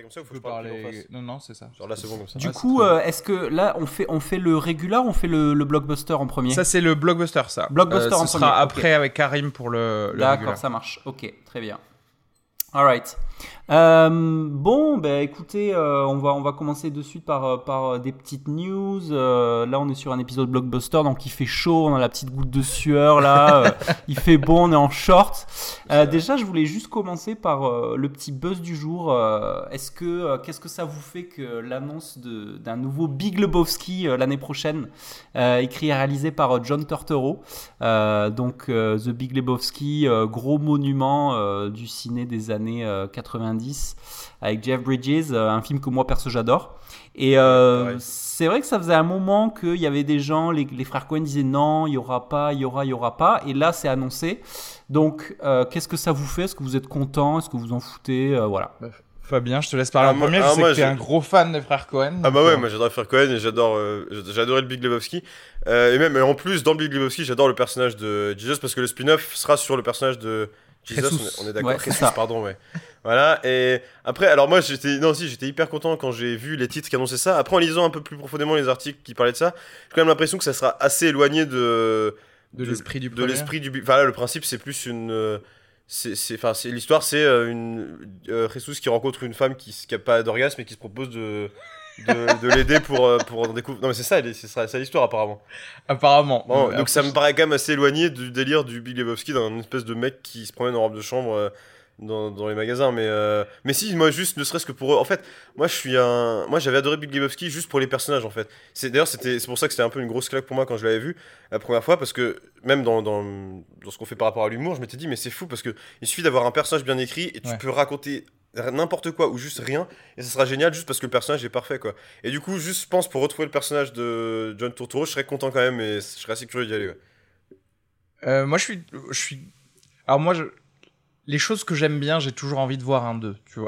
comme ça ou faut Tu que peux je parle plus en parler. face? Non, c'est ça. Genre là, c'est bon comme ça. Du Ouais, coup, est-ce que là, on fait le regular ou on fait le blockbuster en premier? Ça, c'est le blockbuster, ça. Blockbuster en Ce sera premier, après avec Karim pour le D'accord, régulier. ça marche. Ok, très bien. Alright. Bon, ben écoutez, on va commencer de suite par des petites news. Là, on est sur un épisode blockbuster, donc il fait chaud, on a la petite goutte de sueur là. Il fait bon, on est en short. Déjà, je voulais juste commencer par le petit buzz du jour. Qu'est-ce que ça vous fait que l'annonce d'un nouveau Big Lebowski l'année prochaine, écrit et réalisé par John Turturro. Donc The Big Lebowski, gros monument du ciné des années 90 avec Jeff Bridges, un film que moi perso j'adore. Et c'est vrai que ça faisait un moment qu'il y avait des gens, les frères Coen disaient non, il y aura pas. Et là c'est annoncé. Donc qu'est-ce que ça vous fait? Est-ce que vous êtes content? Est-ce que vous en foutez? Voilà. Fabien, je te laisse parler en premier. Je sais que t'es un gros fan des frères Coen. Ah bah ouais, moi j'adore les frères Coen et j'adorais le Big Lebowski. Et même en plus, dans le Big Lebowski, j'adore le personnage de Jesus parce que le spin-off sera sur le personnage de Jesus. On est d'accord. Ouais, Jesus, pardon, ouais. Voilà. Et après, alors moi j'étais hyper content quand j'ai vu les titres qui annonçaient ça. Après, en lisant un peu plus profondément les articles qui parlaient de ça, j'ai quand même l'impression que ça sera assez éloigné de l'esprit du Big. Enfin là, le principe c'est plus une l'histoire, c'est Jesus qui rencontre une femme qui a pas d'orgasme et qui se propose de l'aider pour en découvrir. Non mais c'est ça l'histoire apparemment. Bon, donc ça me paraît quand même assez éloigné du délire du Big Lebowski, d'un espèce de mec qui se promène en robe de chambre dans les magasins. Mais si, moi juste ne serait-ce que pour eux. En fait, moi j'avais adoré Big Lebowski juste pour les personnages en fait. C'est pour ça que c'était un peu une grosse claque pour moi quand je l'avais vu la première fois, parce que même dans ce qu'on fait par rapport à l'humour, je m'étais dit mais c'est fou parce que il suffit d'avoir un personnage bien écrit et tu peux raconter n'importe quoi ou juste rien et ça sera génial juste parce que le personnage est parfait quoi. Et du coup, juste je pense pour retrouver le personnage de John Turturro, je serais content quand même et je serais assez curieux d'y aller. Ouais. Moi je suis alors moi les choses que j'aime bien, j'ai toujours envie de voir un 2, tu vois.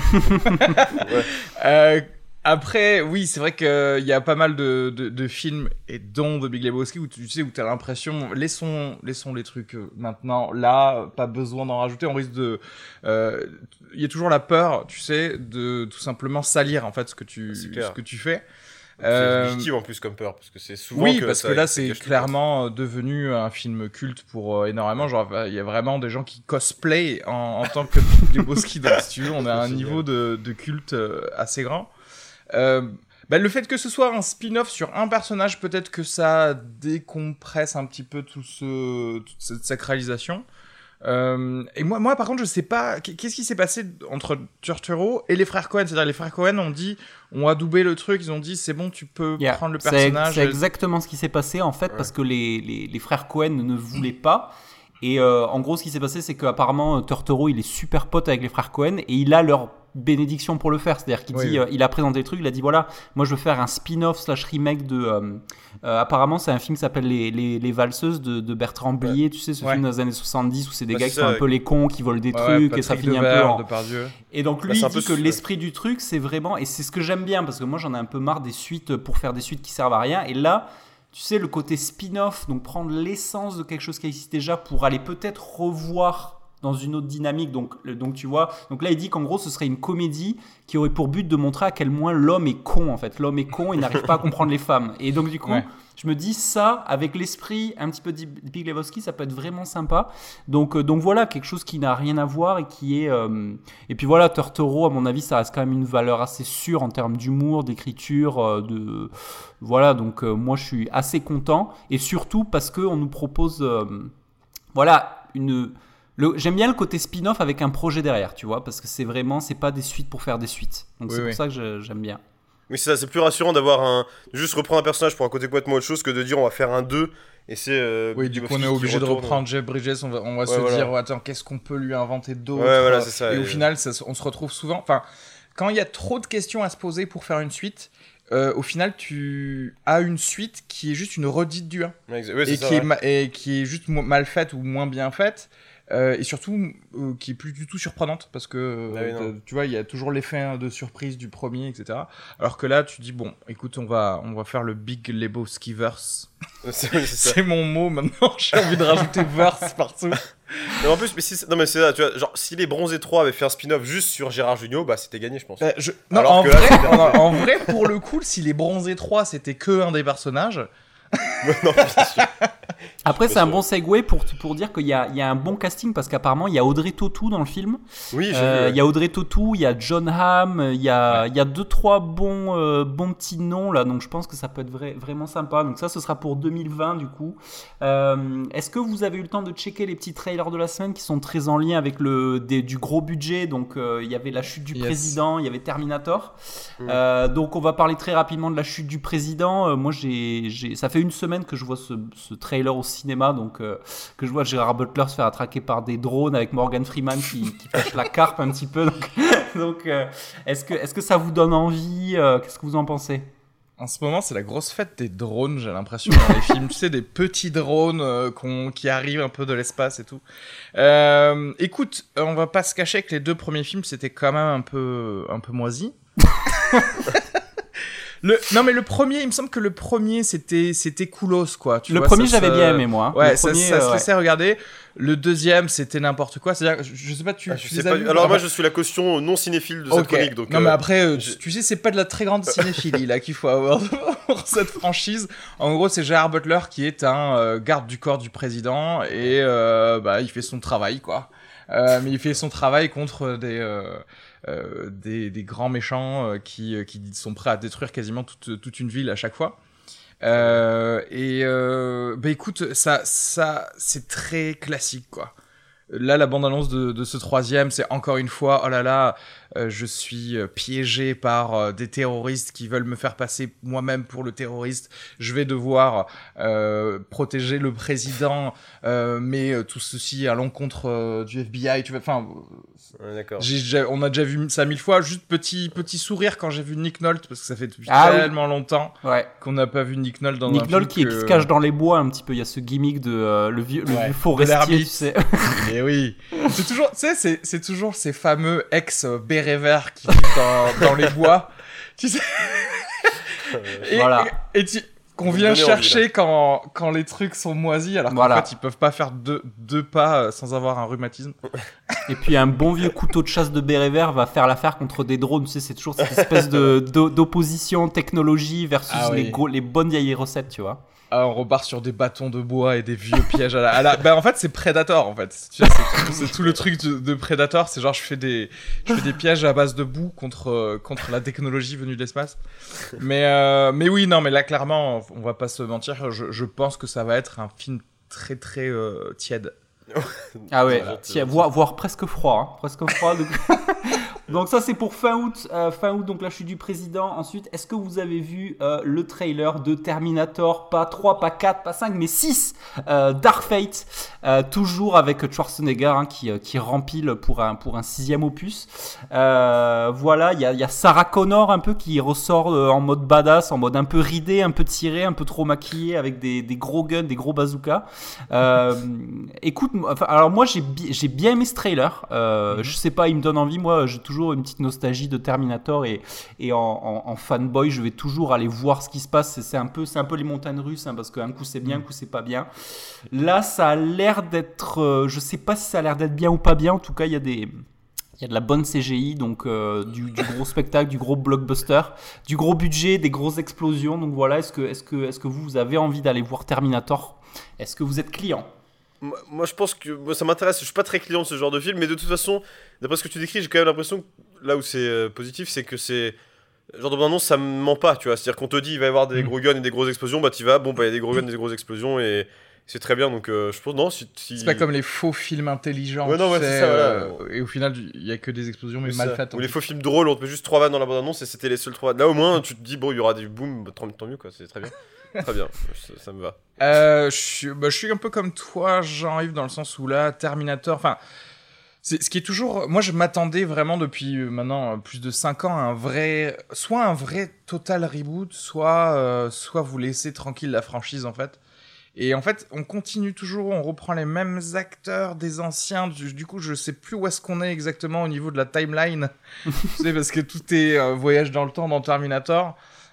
Après, oui, c'est vrai qu'il y a pas mal de films, et dont The Big Lebowski, où tu sais, où t'as l'impression, laissons les trucs maintenant, là, pas besoin d'en rajouter, on risque de... Il y a toujours la peur, tu sais, de tout simplement salir, en fait, ce que tu fais. C'est légitime en plus comme peur, parce que c'est souvent parce que là c'est clairement devenu un film culte pour énormément. Genre il y a vraiment des gens qui cosplay en tant que Lebowski. Donc si tu veux, on a un niveau de culte assez grand. Le fait que ce soit un spin-off sur un personnage, peut-être que ça décompresse un petit peu toute cette sacralisation. Et moi par contre je sais pas qu'est-ce qui s'est passé entre Turturro et les frères Coen. C'est-à-dire les frères Coen ont adoubé le truc, ils ont dit c'est bon, tu peux prendre le personnage. C'est exactement ce qui s'est passé en fait, parce que les frères Coen ne voulaient pas. Et en gros ce qui s'est passé, c'est qu'apparemment Turturro il est super pote avec les frères Coen et il a leur bénédiction pour le faire. C'est-à-dire qu'il dit, il a présenté le truc, il a dit voilà, moi je veux faire un spin-off / remake de apparemment c'est un film qui s'appelle les valseuses de Bertrand Blier, tu sais, ce film des années 70 où c'est des gars qui sont un peu les cons, qui volent des trucs et ça finit un peu et donc lui il dit que l'esprit du truc c'est vraiment, et c'est ce que j'aime bien parce que moi j'en ai un peu marre des suites pour faire des suites qui servent à rien, et là tu sais, le côté spin-off, donc prendre l'essence de quelque chose qui existe déjà pour aller peut-être revoir dans une autre dynamique. Donc tu vois, donc là il dit qu'en gros ce serait une comédie qui aurait pour but de montrer à quel point l'homme est con en fait. L'homme est con et n'arrive pas à comprendre les femmes. Et donc du coup, je me dis ça avec l'esprit un petit peu de Big Lebowski, ça peut être vraiment sympa. Donc voilà, quelque chose qui n'a rien à voir et qui est... Et puis voilà, Turturro, à mon avis, ça reste quand même une valeur assez sûre en termes d'humour, d'écriture, Voilà, donc moi je suis assez content. Et surtout parce qu'on nous propose... J'aime bien le côté spin-off avec un projet derrière, tu vois, parce que c'est pas des suites pour faire des suites. Donc c'est pour ça que j'aime bien. Oui, c'est ça, c'est plus rassurant d'avoir juste reprendre un personnage pour un côté complètement autre chose que de dire on va faire un 2 et c'est... du coup on est obligé de reprendre Jeff Bridges, on va se dire attends, qu'est-ce qu'on peut lui inventer d'autre, c'est ça, et au final on se retrouve souvent, enfin quand il y a trop de questions à se poser pour faire une suite, au final tu as une suite qui est juste une redite du 1 et qui est juste mal faite ou moins bien faite. Et surtout qui est plus du tout surprenante parce que tu vois, il y a toujours l'effet de surprise du premier, etc. Alors que là tu dis bon, écoute, on va faire le Big Lebowski-verse. C'est mon mot maintenant. J'ai envie de rajouter verse partout. Mais en plus, non mais c'est ça, tu vois, genre si les Bronzés 3 avaient fait un spin-off juste sur Gérard Jugnot, bah c'était gagné, je pense. Non, Alors en que vrai, là, en vrai, pour le coup, si les Bronzés 3 c'était que un des personnages. non, c'est sûr. Après, Je c'est un suis bon segue pour dire qu'il y a un bon casting parce qu'apparemment, il y a Audrey Tautou dans le film. Oui, j'ai vu. Il y a Audrey Tautou, il y a John Hamm, il y a 2-3 bons petits noms là, donc je pense que ça peut être vraiment sympa. Donc ça, ce sera pour 2020 du coup. Est-ce que vous avez eu le temps de checker les petits trailers de la semaine qui sont très en lien avec du gros budget? Donc il y avait la chute du président, il y avait Terminator. Donc on va parler très rapidement de la chute du président. Moi, ça fait une semaine que je vois ce trailer au cinéma, donc que je vois Gérard Butler se faire attraquer par des drones avec Morgan Freeman qui pêche la carpe un petit peu. Donc est-ce que ça vous donne envie? Qu'est-ce que vous en pensez? En ce moment, c'est la grosse fête des drones, j'ai l'impression, dans les films. Tu sais, des petits drones qui arrivent un peu de l'espace et tout. Écoute, on va pas se cacher que les 2 premiers films, c'était quand même un peu moisi. Non mais le premier, il me semble que le premier c'était coolos quoi. Le premier j'avais bien aimé moi. Ouais, ça se laissait regarder. Le deuxième c'était n'importe quoi. C'est-à-dire, je sais pas, tu les as vus? Alors moi je suis la caution non cinéphile de cette chronique. Donc, non mais après, tu sais, c'est pas de la très grande cinéphilie là qu'il faut avoir pour cette franchise. En gros, c'est Gérard Butler qui est un garde du corps du président et il fait son travail quoi. Mais il fait son travail contre des grands méchants qui sont prêts à détruire quasiment toute une ville à chaque fois. Écoute, ça c'est très classique quoi. Là, la bande-annonce de ce troisième, c'est encore une fois, oh là là, je suis piégé par des terroristes qui veulent me faire passer moi-même pour le terroriste. Je vais devoir protéger le président, mais tout ceci à l'encontre du FBI. Tu vois, enfin, d'accord. On a déjà vu ça 1000 fois. Juste petit sourire quand j'ai vu Nick Nolte, parce que ça fait depuis tellement longtemps qu'on n'a pas vu Nick Nolte dans un film. Nick Nolte qui se cache dans les bois un petit peu. Il y a ce gimmick de le vieux forestier, tu sais. Et oui, c'est toujours, tu sais, c'est toujours ces fameux ex-bérets verts qui vivent dans les bois, tu sais. Et qu'on vient chercher quand les trucs sont moisis, alors qu'en fait ils peuvent pas faire deux pas sans avoir un rhumatisme. Et puis un bon vieux couteau de chasse de béret vert va faire l'affaire contre des drones. Tu sais, c'est toujours cette espèce d'opposition technologie versus les bonnes vieilles recettes, tu vois. Ah, on repart sur des bâtons de bois et des vieux pièges à la... Ben, en fait, c'est Predator, en fait. Tu vois, c'est tout le truc de Predator. C'est genre, je fais des pièges à base de boue contre la technologie venue de l'espace. Mais oui, non, mais là, clairement, on va pas se mentir. Je pense que ça va être un film très, très tiède. Ah ouais, voire presque froid. Hein. Presque froid. Donc ça c'est pour fin août, donc la chute du président. Ensuite, est-ce que vous avez vu le trailer de Terminator, pas 3, pas 4, pas 5, mais 6, Dark Fate, toujours avec Schwarzenegger hein, qui rempile pour un 6e opus. Voilà, il y a Sarah Connor un peu qui ressort en mode badass, en mode un peu ridé, un peu tiré, un peu trop maquillé, avec des gros guns, des gros bazookas. Écoute, alors moi j'ai bien aimé ce trailer. Je sais pas, il me donne envie. Moi, j'ai toujours une petite nostalgie de Terminator et en fanboy, je vais toujours aller voir ce qui se passe. C'est un peu les montagnes russes, hein, parce qu'un coup c'est bien, un coup c'est pas bien. Là, ça a l'air d'être, je sais pas si ça a l'air d'être bien ou pas bien. En tout cas, il y a de la bonne CGI, donc du gros spectacle, du gros blockbuster, du gros budget, des grosses explosions. Donc voilà, est-ce que vous avez envie d'aller voir Terminator? Est-ce que vous êtes client? Moi je pense que ça m'intéresse, je suis pas très client de ce genre de film, mais de toute façon, d'après ce que tu décris, j'ai quand même l'impression que là où c'est positif, c'est que c'est genre de bande-annonce, ça me ment pas, tu vois, c'est-à-dire qu'on te dit il va y avoir des gros guns et des grosses explosions, bah t'y vas, bon bah il y a des gros guns et des grosses explosions et c'est très bien, donc je pense non si... C'est pas comme les faux films intelligents, c'est ça, voilà. Et au final il y a que des explosions mais mal faites. Ou les faux films drôles, on te met juste 3 vannes dans la bande-annonce et c'était les seuls 3 vannes. Là au moins tu te dis bon il y aura des boom, bah, tant mieux quoi, c'est très bien. Très bien, ça me va. Je suis un peu comme toi, Jean-Yves, dans le sens où là, Terminator, enfin, ce qui est toujours... Moi, je m'attendais vraiment depuis maintenant plus de 5 ans à soit un vrai total reboot, soit vous laissez tranquille la franchise, en fait. Et en fait, on continue toujours, on reprend les mêmes acteurs des anciens. Du coup, je sais plus où est-ce qu'on est exactement au niveau de la timeline. Tu sais, parce que tout est voyage dans le temps dans Terminator.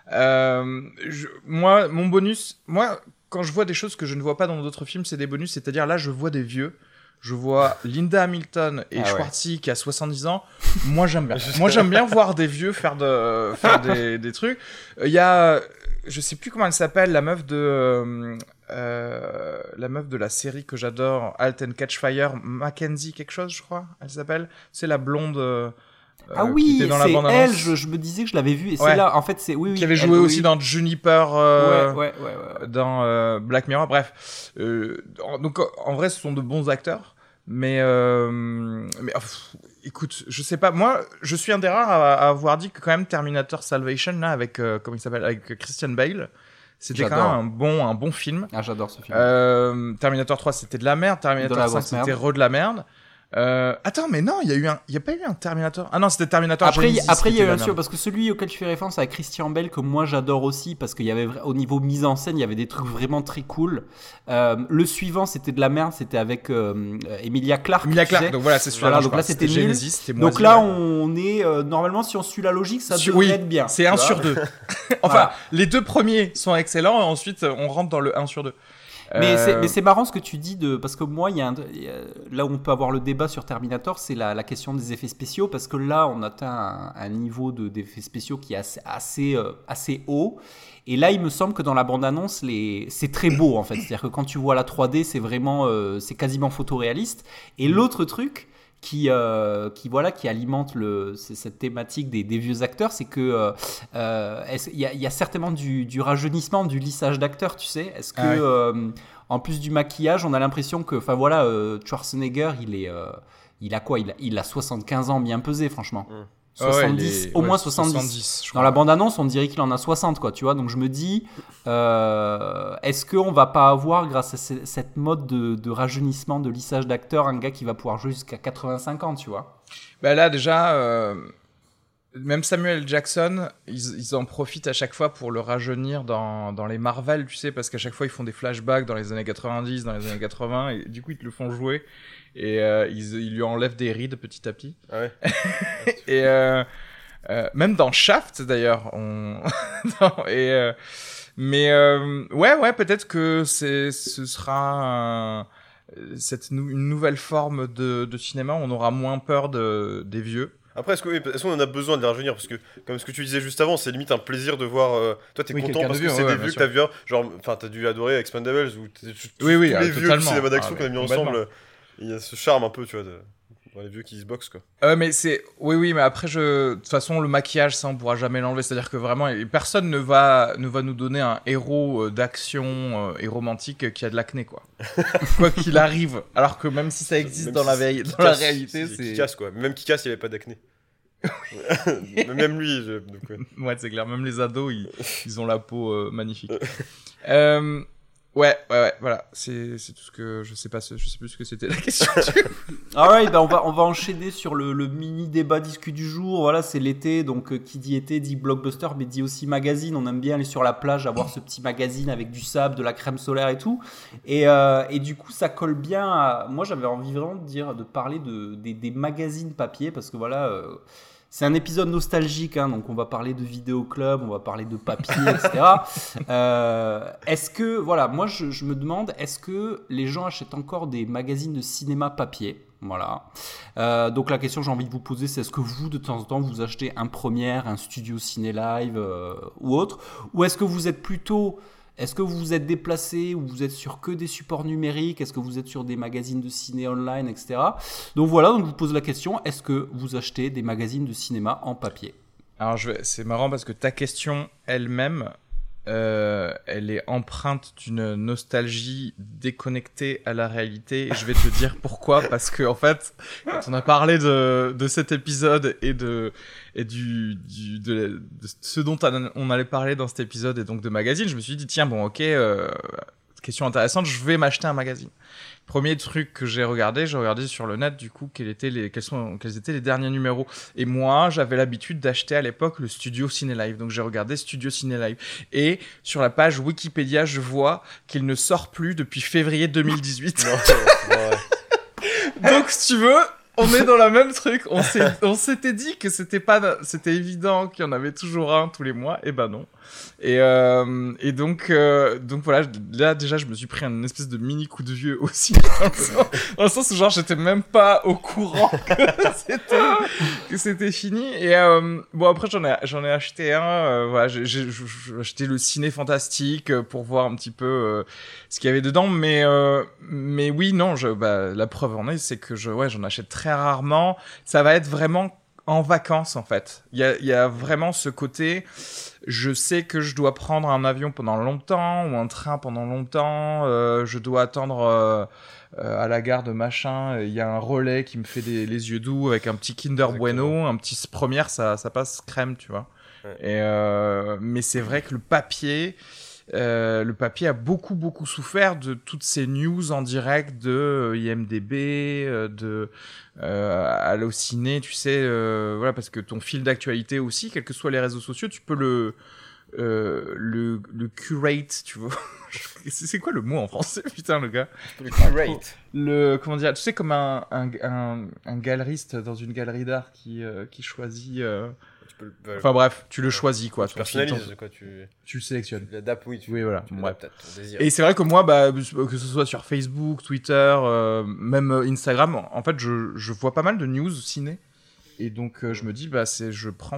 Moi, mon bonus, quand je vois des choses que je ne vois pas dans d'autres films, c'est des bonus, c'est-à-dire là, je vois des vieux je vois Linda Hamilton et Ah ouais. Schwarzenegger qui a 70 ans. Moi, j'aime bien. Moi, j'aime bien voir des vieux faire des trucs. Il y a, je sais plus comment elle s'appelle, la meuf de la série que j'adore, Halt and Catch Fire, Mackenzie quelque chose, je crois, elle s'appelle. C'est la blonde. Ah qui oui, était dans la c'est bande-annonce. elle, je me disais que je l'avais vue, et Ouais. c'est là, en fait, c'est... Oui, oui, Qui avait elle, joué aussi oui. dans Juniper, Ouais. dans Black Mirror, bref. Donc en vrai, ce sont de bons acteurs, mais écoute, je sais pas. Moi, je suis un des rares à avoir dit que quand même Terminator Salvation là avec comment il s'appelle, avec Christian Bale, c'était quand J'adore. même un bon film. Ah, j'adore ce film. Terminator 3 c'était de la merde, De Terminator la 5 grosse c'était merde. de la merde. Attends, mais non, il y a pas eu un Terminator. Ah non, c'était Terminator Après, Genesis. il y qui a était eu un de la sûr, merde. parce que celui auquel tu fais référence avec Christian Bale, que moi j'adore aussi, parce qu'il y avait au niveau mise en scène, il y avait des trucs vraiment très cool. Le suivant, c'était de la merde, c'était avec Emilia Clarke. Emilia tu Clarke, sais. donc voilà, c'est celui-là. Voilà, dont je donc là, parle. c'était nul. Genesis, c'était Donc moisi, là, ouais. on est normalement, si on suit la logique, ça devrait Oui, être bien. c'est tu 1 vois. sur 2. Enfin, Voilà. les deux premiers sont excellents et ensuite on rentre dans le 1 sur 2. Mais c'est marrant ce que tu dis parce que moi là où on peut avoir le débat sur Terminator, c'est la question des effets spéciaux, parce que là on atteint un niveau d'effets spéciaux qui est assez haut, et là il me semble que dans la bande-annonce c'est très beau en fait, c'est-à-dire que quand tu vois la 3D c'est vraiment c'est quasiment photoréaliste. Et l'autre truc qui alimente cette thématique des vieux acteurs, c'est que il y a certainement du rajeunissement, du lissage d'acteurs, tu sais. Est-ce que en plus du maquillage, on a l'impression que, enfin voilà, Schwarzenegger, il a quoi, il a 75 ans bien pesé, franchement. 70, au moins 70. Je Dans crois. la bande-annonce, on dirait qu'il en a 60, quoi, tu vois. Donc je me dis, est-ce qu'on va pas avoir, grâce à cette mode de rajeunissement, de lissage d'acteurs, un gars qui va pouvoir jouer jusqu'à 85 ans, tu vois? Bah là déjà, même Samuel Jackson, ils en profitent à chaque fois pour le rajeunir dans les Marvel, tu sais, parce qu'à chaque fois ils font des flashbacks dans les années 90, dans les années 80, et du coup ils te le font jouer, et ils lui enlèvent des rides petit à petit. Ah ouais. Et même dans Shaft d'ailleurs, ouais, peut-être que ce sera une nouvelle forme de cinéma. On aura moins peur des vieux. Après, est-ce qu'on en a besoin de les rajeunir? Parce que, comme ce que tu disais juste avant, c'est limite un plaisir de voir. Toi, t'es Oui, content quelqu'un parce de que vieux, c'est ouais, des bien vieux sûr. que t'as vu. Genre, enfin, t'as dû adorer Expendables ou tous Oui, les vieux du totalement. cinéma d'action Ah, qu'on a mis mais ensemble. Il y a ce charme un peu, tu vois, dans les vieux qui se boxent, quoi. Mais oui, mais après, de toute façon, le maquillage, ça, on pourra jamais l'enlever. C'est-à-dire que vraiment, personne ne va nous donner un héros d'action et romantique qui a de l'acné, quoi. Quoi qu'il arrive. Alors que même si ça existe Même dans la si- dans la réalité, Qui c'est. casse, quoi. Même qui casse, il avait pas d'acné. Même lui. Donc, ouais. Ouais, c'est clair. Même les ados, ils ont la peau magnifique. Ouais, voilà. C'est tout ce que je sais plus ce que c'était la question. Alright, bah on va enchaîner sur le mini débat discu du jour. Voilà, c'est l'été, donc qui dit été dit blockbuster, mais dit aussi magazine. On aime bien aller sur la plage, avoir ce petit magazine avec du sable, de la crème solaire et tout. Et du coup, ça colle bien à... Moi, j'avais envie vraiment de parler des magazines papier, parce que voilà... c'est un épisode nostalgique, hein, donc on va parler de vidéoclub, on va parler de papier, etc. Est-ce que, voilà, moi je me demande, est-ce que les gens achètent encore des magazines de cinéma papier? Voilà. Donc la question que j'ai envie de vous poser, c'est est-ce que vous, de temps en temps, vous achetez un Première, un Studio Ciné Live ou autre? Ou est-ce que vous êtes plutôt... Est-ce que vous vous êtes déplacé ou vous êtes sur que des supports numériques? Est-ce que vous êtes sur des magazines de ciné online, etc. Donc voilà, donc je vous pose la question, est-ce que vous achetez des magazines de cinéma en papier? Alors, c'est marrant parce que ta question elle-même, elle est empreinte d'une nostalgie déconnectée à la réalité. Et je vais te dire pourquoi. Parce que, en fait, quand on a parlé de cet épisode et de ce dont on allait parler dans cet épisode et donc de magazine, je me suis dit, tiens, bon, ok, question intéressante, je vais m'acheter un magazine. Premier truc que j'ai regardé sur le net, du coup, quels étaient les derniers numéros. Et moi, j'avais l'habitude d'acheter à l'époque le Studio Ciné Live. Donc, j'ai regardé Studio Ciné Live. Et sur la page Wikipédia, je vois qu'il ne sort plus depuis février 2018. Non, c'est pas vrai. Donc, si tu veux, on est dans la même truc. On s'était dit que c'était évident qu'il y en avait toujours un tous les mois. Et ben non. Et donc voilà, là déjà je me suis pris un espèce de mini coup de vieux aussi dans le sens où genre j'étais même pas au courant que c'était fini. Et bon après j'en ai acheté un, voilà, j'ai acheté le Ciné Fantastique pour voir un petit peu ce qu'il y avait dedans, mais oui non, la preuve en est, c'est que j'en achète très rarement. Ça va être vraiment en vacances en fait. Il y a vraiment ce côté, je sais que je dois prendre un avion pendant longtemps ou un train pendant longtemps, je dois attendre à la gare de machin, il y a un relais qui me fait les yeux doux avec un petit Kinder Bueno, un petit première, ça passe crème, tu vois. Ouais. Et mais c'est vrai que le papier a beaucoup souffert de toutes ces news en direct de IMDb, de Allociné, tu sais, voilà, parce que ton fil d'actualité aussi, quels que soient les réseaux sociaux, tu peux le curate, tu vois. C'est quoi le mot en français, putain, le gars? Le curate. Comment dire, tu sais, comme un galeriste dans une galerie d'art qui choisit. Enfin bref, tu le choisis quoi. Tu personnalises quoi, tu le sélectionnes. Tu l'adaptes, oui. Oui, voilà. Tu l'adaptes à ton désir. Et c'est vrai que moi, que ce soit sur Facebook, Twitter, même Instagram, en fait, je vois pas mal de news ciné. Et donc, je me dis, je prends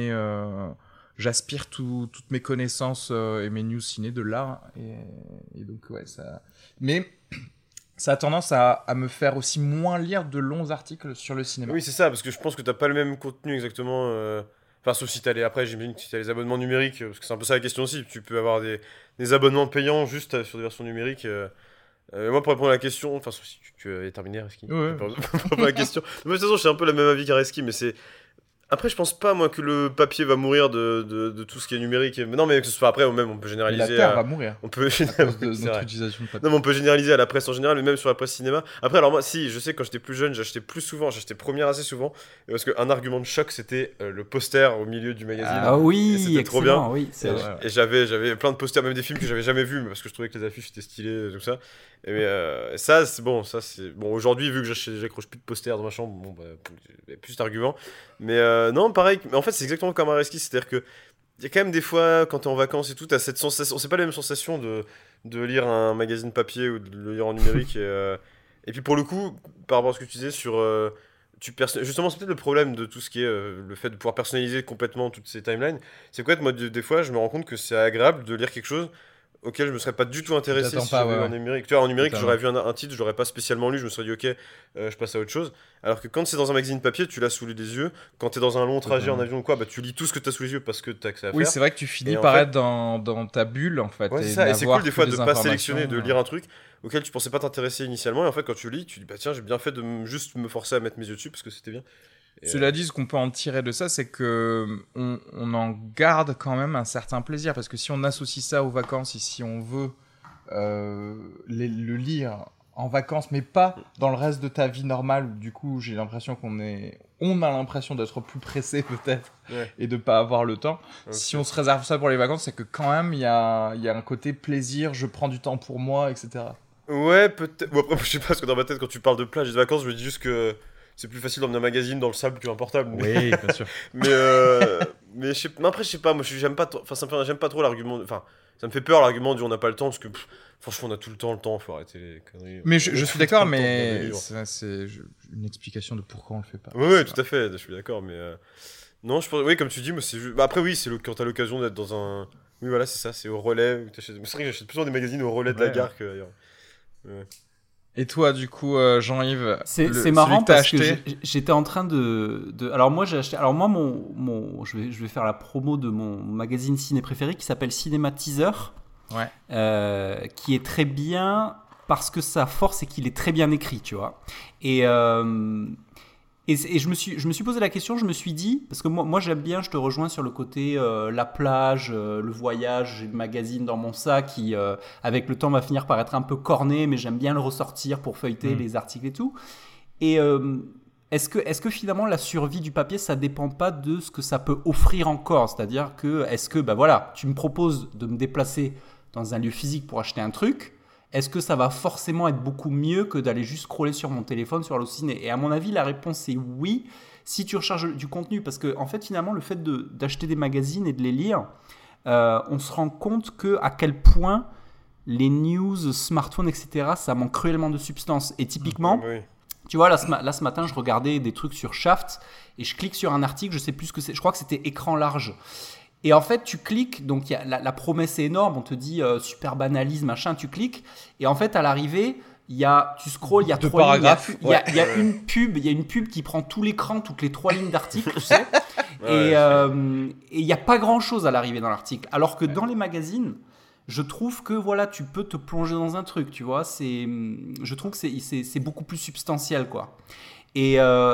j'aspire toutes mes connaissances et mes news ciné de là. Et donc, ouais, ça. Mais ça a tendance à me faire aussi moins lire de longs articles sur le cinéma. Oui, c'est ça, parce que je pense que t'as pas le même contenu exactement. Enfin, sauf si t'as après, j'imagine que si t'as les abonnements numériques, parce que c'est un peu ça la question aussi. Tu peux avoir des abonnements payants juste sur des versions numériques. Moi, pour répondre à la question, enfin, sauf si tu avais terminé, Reski. Ouais. Pour répondre à la question. De toute façon, j'ai un peu le même avis qu'Areski, mais c'est. Après, je pense pas, moi, que le papier va mourir de tout ce qui est numérique. Mais non, mais que ce soit après, même, on peut généraliser. La Terre va mourir. On peut généraliser notre utilisation de papier. Non, mais on peut généraliser à la presse en général, mais même sur la presse cinéma. Après, alors moi, si, je sais, quand j'étais plus jeune, j'achetais première assez souvent. Parce qu'un argument de choc, c'était le poster au milieu du magazine. Ah oui, c'était trop bien. Oui, c'est vrai. Et j'avais plein de posters, même des films que j'avais jamais vus, parce que je trouvais que les affiches étaient stylées, tout ça. Et ça, c'est bon. Bon, aujourd'hui, vu que j'accroche plus de posters dans ma chambre, bon, il y a plus d'arguments. Mais non, pareil. Mais en fait, c'est exactement comme Areski, c'est-à-dire que il y a quand même des fois, quand t'es en vacances et tout, t'as cette sensation. C'est pas la même sensation de lire un magazine papier ou de le lire en numérique. Et puis pour le coup, par rapport à ce que tu disais sur. Justement, c'est peut-être le problème de tout ce qui est le fait de pouvoir personnaliser complètement toutes ces timelines. C'est quoi, moi, des fois, je me rends compte que c'est agréable de lire quelque chose auquel je me serais pas du tout intéressé si j'avais en numérique. Tu vois, en numérique, j'aurais vu un titre, je l'aurais pas spécialement lu, je me serais dit ok, je passe à autre chose. Alors que quand c'est dans un magazine papier, tu l'as sous les yeux. Quand t'es dans un long trajet en avion ou quoi, tu lis tout ce que t'as sous les yeux parce que t'as accès à faire. Oui, c'est vrai que tu finis par être dans ta bulle en fait. Ouais, c'est ça. Et c'est cool des fois de pas sélectionner, de lire un truc auquel tu pensais pas t'intéresser initialement. Et en fait, quand tu lis, tu dis bah tiens, j'ai bien fait de juste me forcer à mettre mes yeux dessus parce que c'était bien. Cela dit, ce qu'on peut en tirer de ça, c'est que on en garde quand même un certain plaisir parce que si on associe ça aux vacances et si on veut le lire en vacances, mais pas dans le reste de ta vie normale, où du coup j'ai l'impression on a l'impression d'être plus pressé peut-être et de pas avoir le temps. Okay. Si on se réserve ça pour les vacances, c'est que quand même il y a un côté plaisir, je prends du temps pour moi, etc. Ouais, peut-être. Bon, après, je sais pas, parce que dans ma tête, quand tu parles de plage et de vacances, je me dis juste que c'est plus facile d'emmener un magazine dans le sable qu'un portable. Oui, bien sûr. mais après, je sais pas, moi j'aime pas trop l'argument. Enfin, ça me fait peur l'argument du on n'a pas le temps, parce que franchement, on a tout le temps, faut arrêter les conneries. Mais je suis d'accord, mais c'est une explication de pourquoi on le fait pas. Oui, tout à fait, je suis d'accord, mais. Non, je pense. Oui, comme tu dis, moi c'est juste. Bah, après, oui, c'est quand t'as l'occasion d'être dans un. Oui, voilà, c'est ça, c'est au relais. C'est vrai que j'achète plus souvent des magazines au relais de la gare qu'ailleurs. Ouais. Et toi, du coup, Jean-Yves, c'est marrant parce que j'étais en train de. Alors moi, j'ai acheté. Alors moi, je vais faire la promo de mon magazine ciné préféré qui s'appelle Cinéma Teaser, qui est très bien parce que sa force c'est qu'il est très bien écrit, tu vois. Et je me suis posé la question, je me suis dit, parce que moi j'aime bien, je te rejoins sur le côté la plage, le voyage, j'ai le magazine dans mon sac qui, avec le temps, va finir par être un peu corné, mais j'aime bien le ressortir pour feuilleter les articles et tout. Et est-ce que finalement la survie du papier, ça dépend pas de ce que ça peut offrir encore ? C'est-à-dire que, voilà, tu me proposes de me déplacer dans un lieu physique pour acheter un truc, est-ce que ça va forcément être beaucoup mieux que d'aller juste scroller sur mon téléphone sur Allociné ? Et à mon avis, la réponse est oui, si tu recherches du contenu. Parce que, en fait, finalement, le fait d'acheter des magazines et de les lire, on se rend compte à quel point les news, smartphones, etc., ça manque cruellement de substance. Et typiquement, tu vois, là ce matin, je regardais des trucs sur Shaft et je clique sur un article, je sais plus ce que c'est, je crois que c'était écran large. Et en fait, tu cliques, donc la promesse est énorme, on te dit super banalise, machin, tu cliques, et en fait, à l'arrivée, tu scrolles, il y a 3 lignes, il y a une pub qui prend tout l'écran, toutes les 3 lignes d'article, tu sais, et il n'y a pas grand-chose à l'arrivée dans l'article. Alors que dans les magazines, je trouve que voilà, tu peux te plonger dans un truc, tu vois, je trouve que c'est beaucoup plus substantiel, quoi. Et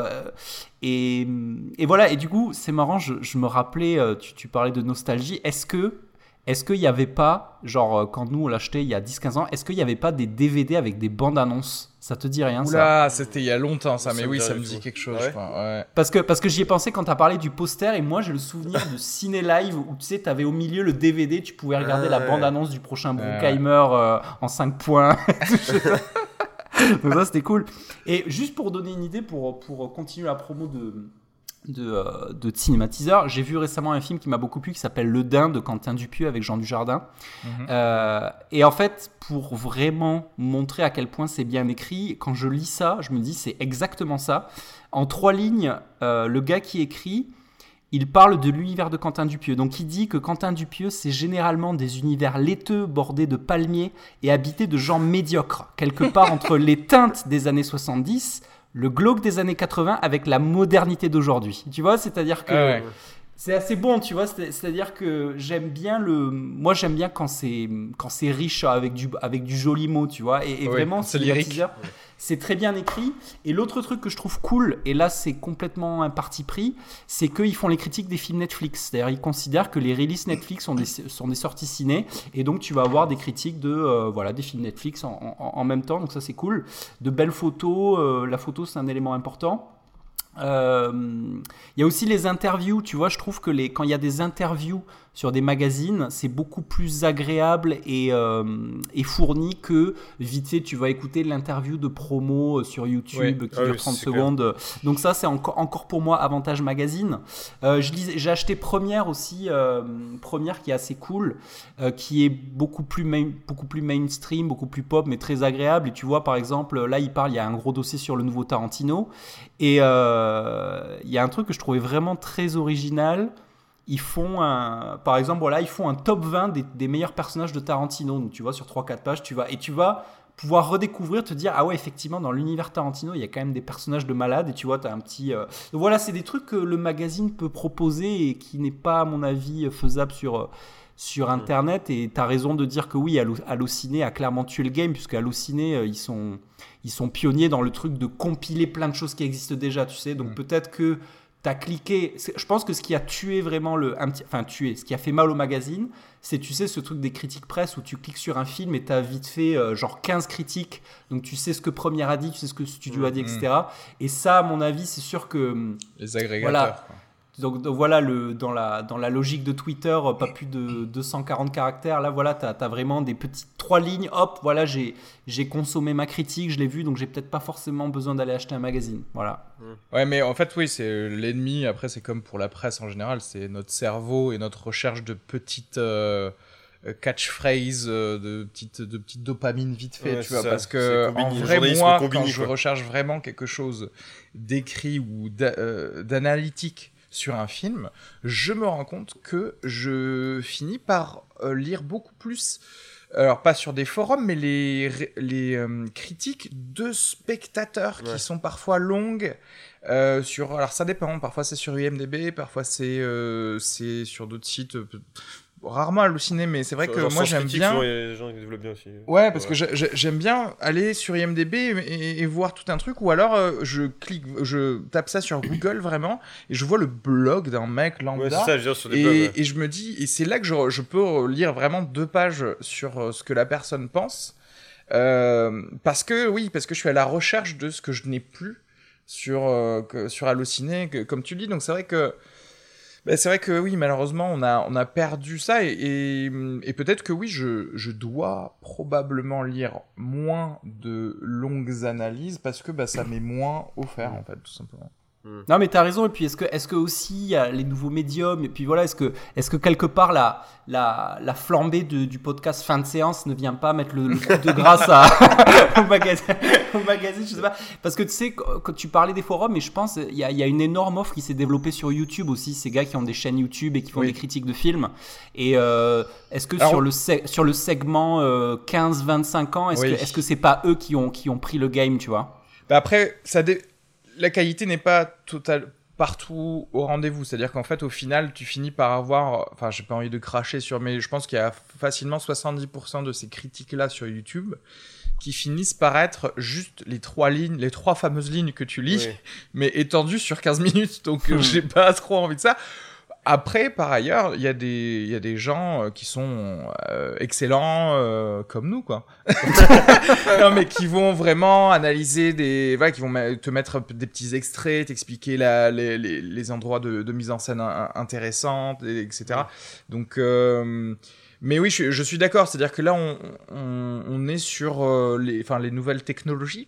voilà, et du coup, c'est marrant, je me rappelais, tu parlais de nostalgie, est-ce qu'il n'y avait pas, genre quand nous on l'achetait il y a 10-15 ans, est-ce qu'il n'y avait pas des DVD avec des bandes annonces? Ça te dit rien? Oula, c'était il y a longtemps ça, mais oui, ça me dit quelque chose. Ouais. Je crois, ouais. Parce que j'y ai pensé quand tu as parlé du poster, et moi j'ai le souvenir de Ciné Live où tu sais, tu avais au milieu le DVD, tu pouvais regarder la bande annonce du prochain Bruckheimer en 5 points. Donc ça c'était cool. Et juste pour donner une idée, pour continuer la promo de Cinématiseur, j'ai vu récemment un film qui m'a beaucoup plu qui s'appelle Le Dain de Quentin Dupieux avec Jean Dujardin. Et en fait, pour vraiment montrer à quel point c'est bien écrit, quand je lis ça, je me dis c'est exactement ça. En 3 lignes, le gars qui écrit, il parle de l'univers de Quentin Dupieux. Donc il dit que Quentin Dupieux, c'est généralement des univers laiteux, bordés de palmiers et habités de gens médiocres, quelque part entre les teintes des années 70, le glauque des années 80 avec la modernité d'aujourd'hui. Tu vois, c'est-à-dire que c'est assez bon, tu vois, c'est-à-dire que j'aime bien quand c'est riche avec du joli mot, tu vois, et vraiment c'est lyrique. C'est très bien écrit. Et l'autre truc que je trouve cool, et là c'est complètement un parti pris, c'est qu'ils font les critiques des films Netflix. C'est-à-dire ils considèrent que les releases Netflix sont des sorties ciné, et donc tu vas avoir des critiques des films Netflix en même temps, donc ça c'est cool. De belles photos, la photo c'est un élément important. Il y a aussi les interviews, tu vois, je trouve que quand il y a des interviews sur des magazines, c'est beaucoup plus agréable et fourni que vite fait tu vas écouter l'interview de promo sur YouTube qui dure 30 secondes. Donc ça c'est encore pour moi avantage magazine. J'ai acheté Première aussi, Première qui est assez cool, qui est beaucoup plus mainstream, beaucoup plus pop mais très agréable. Et tu vois par exemple là il y a un gros dossier sur le nouveau Tarantino et il y a un truc que je trouvais vraiment très original. Ils font par exemple, voilà, ils font un top 20 des meilleurs personnages de Tarantino. Donc, tu vois, sur 3-4 pages, tu vas pouvoir redécouvrir, te dire, ah ouais, effectivement, dans l'univers Tarantino, il y a quand même des personnages de malades. Et tu vois, tu as un petit... Donc, voilà, c'est des trucs que le magazine peut proposer et qui n'est pas, à mon avis, faisable sur Internet. Et tu as raison de dire que oui, Allociné a clairement tué le game, puisque Allociné, ils sont pionniers dans le truc de compiler plein de choses qui existent déjà, tu sais. Donc, peut-être que t'as cliqué, je pense que ce qui a tué vraiment ce qui a fait mal au magazine, c'est, tu sais, ce truc des critiques presse où tu cliques sur un film et t'as vite fait genre 15 critiques, donc tu sais ce que Première a dit, tu sais ce que Studio a dit, etc. Et ça, à mon avis, c'est sûr que... Les agrégateurs. Voilà. Donc voilà, dans la logique de Twitter, pas plus de 240 caractères. Là, voilà, t'as vraiment des petites 3 lignes. Hop, voilà, j'ai consommé ma critique, je l'ai vu, donc j'ai peut-être pas forcément besoin d'aller acheter un magazine. Voilà. Ouais, mais en fait, oui, c'est l'ennemi. Après, c'est comme pour la presse en général, c'est notre cerveau et notre recherche de petites catchphrases, de petites dopamines vite fait, tu vois, parce que en vrai, moi, quand je recherche vraiment quelque chose d'écrit ou d'analytique sur un film, je me rends compte que je finis par lire beaucoup plus, alors pas sur des forums, mais les critiques de spectateurs qui sont parfois longues. Alors ça dépend, parfois c'est sur IMDb, parfois c'est sur d'autres sites. Rarement Allociné, mais c'est vrai que moi j'aime bien. Les gens qui développent bien aussi. Ouais, parce que j'aime bien aller sur IMDb et voir tout un truc, ou alors je tape ça sur Google vraiment, et je vois le blog d'un mec lambda. Ouais, c'est ça, je veux dire, sur des blogs, et je me dis, et c'est là que je peux lire vraiment 2 pages sur ce que la personne pense, parce que je suis à la recherche de ce que je n'ai plus sur Allociné, comme tu dis, donc c'est vrai que. C'est vrai que oui, malheureusement, on a perdu ça et peut-être que oui, je dois probablement lire moins de longues analyses parce que ça m'est moins offert en fait, tout simplement. Non, mais t'as raison. Et puis, est-ce que aussi il y a les nouveaux médiums? Et puis voilà, est-ce que quelque part la flambée du podcast fin de séance ne vient pas mettre le coup de grâce au magazine, je sais pas. Parce que tu sais, quand tu parlais des forums, mais je pense il y a une énorme offre qui s'est développée sur YouTube aussi. Ces gars qui ont des chaînes YouTube et qui font des critiques de films. Et est-ce que sur le segment 15-25 ans, est-ce que c'est pas eux qui ont pris le game, tu vois? Bah après, la qualité n'est pas totale partout au rendez-vous. C'est-à-dire qu'en fait, au final, tu finis par avoir... Enfin, j'ai pas envie de cracher mais je pense qu'il y a facilement 70% de ces critiques-là sur YouTube qui finissent par être juste les trois fameuses lignes que tu lis, mais étendues sur 15 minutes. Donc, j'ai pas trop envie de ça. Après, par ailleurs, il y a des gens qui sont excellents comme nous, quoi. Non, mais qui vont vraiment analyser qui vont te mettre des petits extraits, t'expliquer les endroits de mise en scène intéressantes, etc. Donc, mais oui, je suis d'accord. C'est-à-dire que là, on est sur les nouvelles technologies.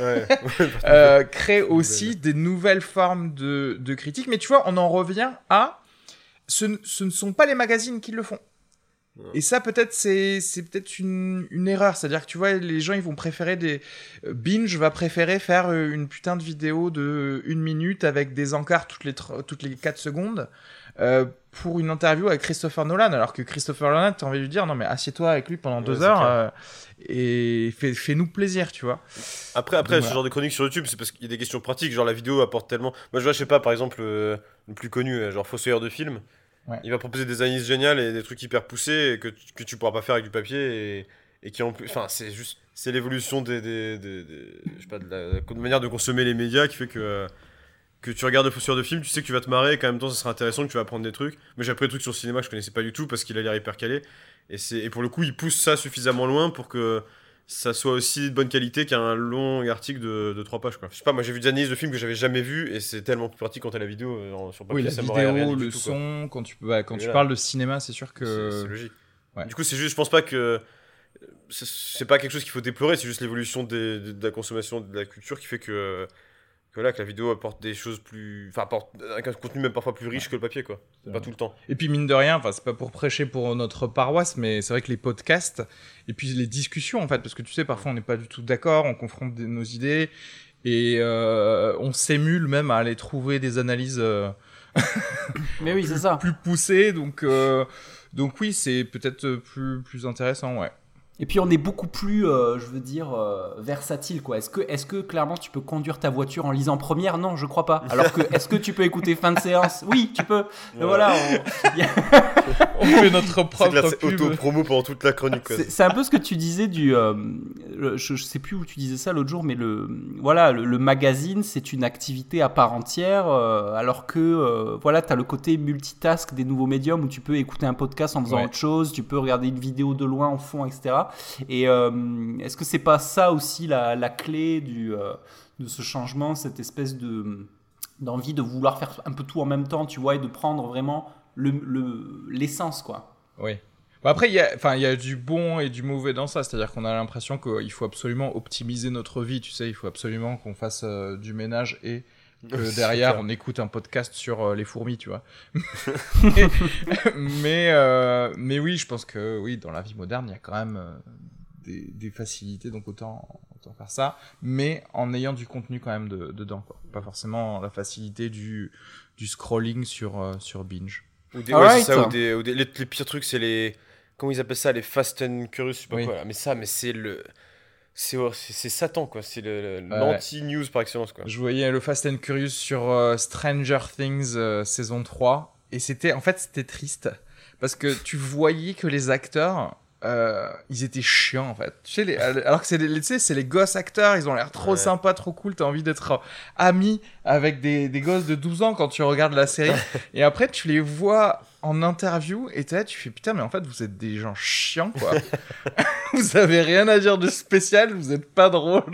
Créent aussi des nouvelles formes de critiques. Mais tu vois, on en revient à... Ce ne sont pas les magazines qui le font. Et ça, peut-être, c'est peut-être une erreur. C'est-à-dire que tu vois, les gens, ils vont préférer Binge va préférer faire une putain de vidéo de 1 minute avec des encarts toutes les 4 secondes pour une interview avec Christopher Nolan. Alors que Christopher Nolan, t'as envie de lui dire, non, mais assieds-toi avec lui pendant 2 heures et fais-nous plaisir, tu vois. Après, ce genre de chronique sur YouTube, c'est parce qu'il y a des questions pratiques. Genre, la vidéo apporte tellement. Moi, je vois, je sais pas, par exemple, le plus connu, genre Fossoyeur de film. Il va proposer des analyses géniales et des trucs hyper poussés que tu pourras pas faire avec du papier et qui en plus, enfin c'est l'évolution je sais pas, de la manière de consommer les médias qui fait que tu regardes le Fossoyeur de film, tu sais que tu vas te marrer et qu'en même temps ça sera intéressant, que tu vas apprendre des trucs. Mais j'ai appris des trucs sur le cinéma que je connaissais pas du tout parce qu'il a l'air hyper calé et pour le coup il pousse ça suffisamment loin pour que ça soit aussi de bonne qualité qu'un long article de 3 pages, quoi. Je sais pas, moi j'ai vu des analyses de films que j'avais jamais vues et c'est tellement plus pratique quand t'as la vidéo sur papier. Oui, la ça m'aurait rien vidéo, dit le du tout, son, quand tu parles de cinéma, c'est sûr que... C'est logique. Ouais. Du coup, c'est juste, je pense pas que... C'est pas quelque chose qu'il faut déplorer, c'est juste l'évolution de la consommation, de la culture qui fait que la vidéo apporte des choses plus... Enfin, apporte un contenu même parfois plus riche que le papier, quoi. C'est pas tout le temps. Et puis, mine de rien, enfin, c'est pas pour prêcher pour notre paroisse, mais c'est vrai que les podcasts, et puis les discussions, en fait, parce que tu sais, parfois on n'est pas du tout d'accord, on confronte nos idées, et on s'émule même à aller trouver des analyses mais oui, c'est ça. Plus poussées, donc oui, c'est peut-être plus intéressant, ouais. Et puis on est beaucoup plus, je veux dire, versatile, quoi. Est-ce que clairement tu peux conduire ta voiture en lisant Première? Non, je crois pas. Alors que est-ce que tu peux écouter Fin de séance? Oui, tu peux. Mais voilà, on fait notre propre pub. Auto-promo pendant toute la chronique, quoi. C'est un peu ce que tu disais je sais plus où tu disais ça l'autre jour, mais le magazine, c'est une activité à part entière, alors que voilà, t'as le côté multitask des nouveaux médiums où tu peux écouter un podcast en faisant autre chose, tu peux regarder une vidéo de loin en fond, etc. Et est-ce que c'est pas ça aussi la clé de ce changement, cette espèce d'envie de vouloir faire un peu tout en même temps, tu vois, et de prendre vraiment l'essence, quoi. Oui. Bon, après, il y a du bon et du mauvais dans ça, c'est-à-dire qu'on a l'impression qu'il faut absolument optimiser notre vie, tu sais, il faut absolument qu'on fasse du ménage et que derrière on écoute un podcast sur les fourmis, tu vois. mais oui, je pense que oui, dans la vie moderne, il y a quand même des facilités, donc autant faire ça, mais en ayant du contenu quand même dedans, quoi. Pas forcément la facilité du scrolling sur Binge. Les pires trucs, c'est les... Comment ils appellent ça? Les Fast and Curious, je sais pas quoi. Mais c'est Satan, quoi. C'est l'anti-news par excellence, quoi. Je voyais le Fast and Curious sur Stranger Things saison 3 et c'était triste parce que tu voyais que les acteurs ils étaient chiants, en fait. Tu sais, alors que c'est les gosses acteurs, ils ont l'air trop sympas, trop cool, t'as envie d'être ami avec des gosses de 12 ans quand tu regardes la série. Et après, tu les vois en interview et tu fais putain, mais en fait, vous êtes des gens chiants, quoi. Vous avez rien à dire de spécial, vous êtes pas drôle.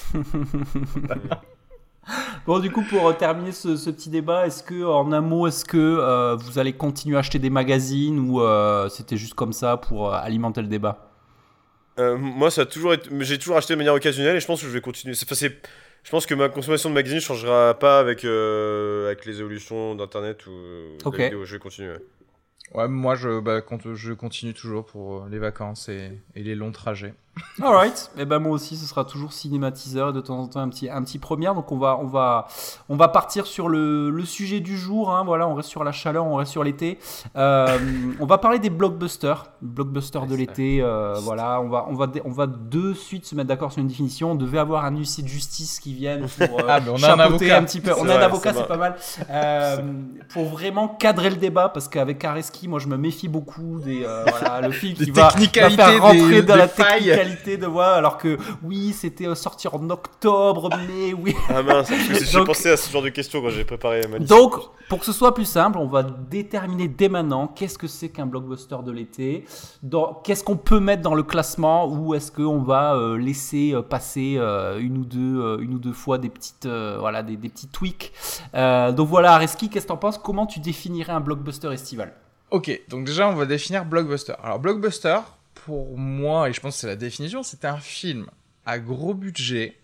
Bon, du coup, pour terminer ce petit débat, en un mot, est-ce que vous allez continuer à acheter des magazines ou c'était juste comme ça pour alimenter le débat? Moi, ça a toujours été... J'ai toujours acheté de manière occasionnelle et je pense que je vais continuer. Je pense que ma consommation de magazines changera pas avec les évolutions d'internet ou de la vidéo. Je vais continuer. Ouais, moi je continue toujours pour les vacances et les longs trajets. Alright, et ben moi aussi ce sera toujours cinématiseur et de temps en temps un petit première. Donc on va partir sur le sujet du jour. Hein. Voilà, on reste sur la chaleur, on reste sur l'été. On va parler des blockbusters de l'été. Voilà, on va de suite se mettre d'accord sur une définition. On devait avoir un huissier de justice qui vienne pour chapeauter un petit peu. On a un avocat, c'est pas mal. Pour vraiment cadrer le débat, parce qu'avec Kareski, moi je me méfie beaucoup voilà, le film qui va faire rentrer dans la technicalité de voix, alors que oui, c'était sorti en octobre, mais oui. Ah mince, parce que j'ai pensé à ce genre de questions quand j'ai préparé ma liste. Donc, pour que ce soit plus simple, on va déterminer dès maintenant qu'est-ce que c'est qu'un blockbuster de l'été, qu'est-ce qu'on peut mettre dans le classement, ou est-ce qu'on va laisser passer une ou deux fois des petites, des petits tweaks. Donc voilà, Areski, qu'est-ce que t'en penses? Comment tu définirais un blockbuster estival? Ok, donc déjà on va définir blockbuster. Alors blockbuster, pour moi, et je pense que c'est la définition, c'est un film à gros budget,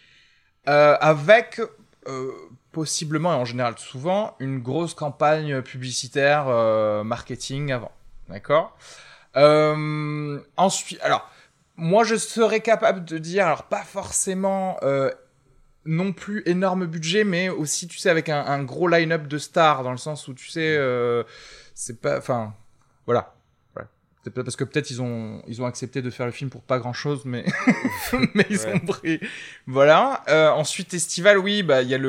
avec possiblement, et en général souvent, une grosse campagne publicitaire marketing avant. D'accord ? Ensuite, alors, moi je serais capable de dire, alors pas forcément non plus énorme budget, mais aussi, tu sais, avec un gros line-up de stars, dans le sens où, tu sais, c'est pas... Enfin, voilà. C'est peut-être parce que peut-être ils ont accepté de faire le film pour pas grand chose, mais mais ils ont pris. Voilà. Ensuite estival, oui, bah il y a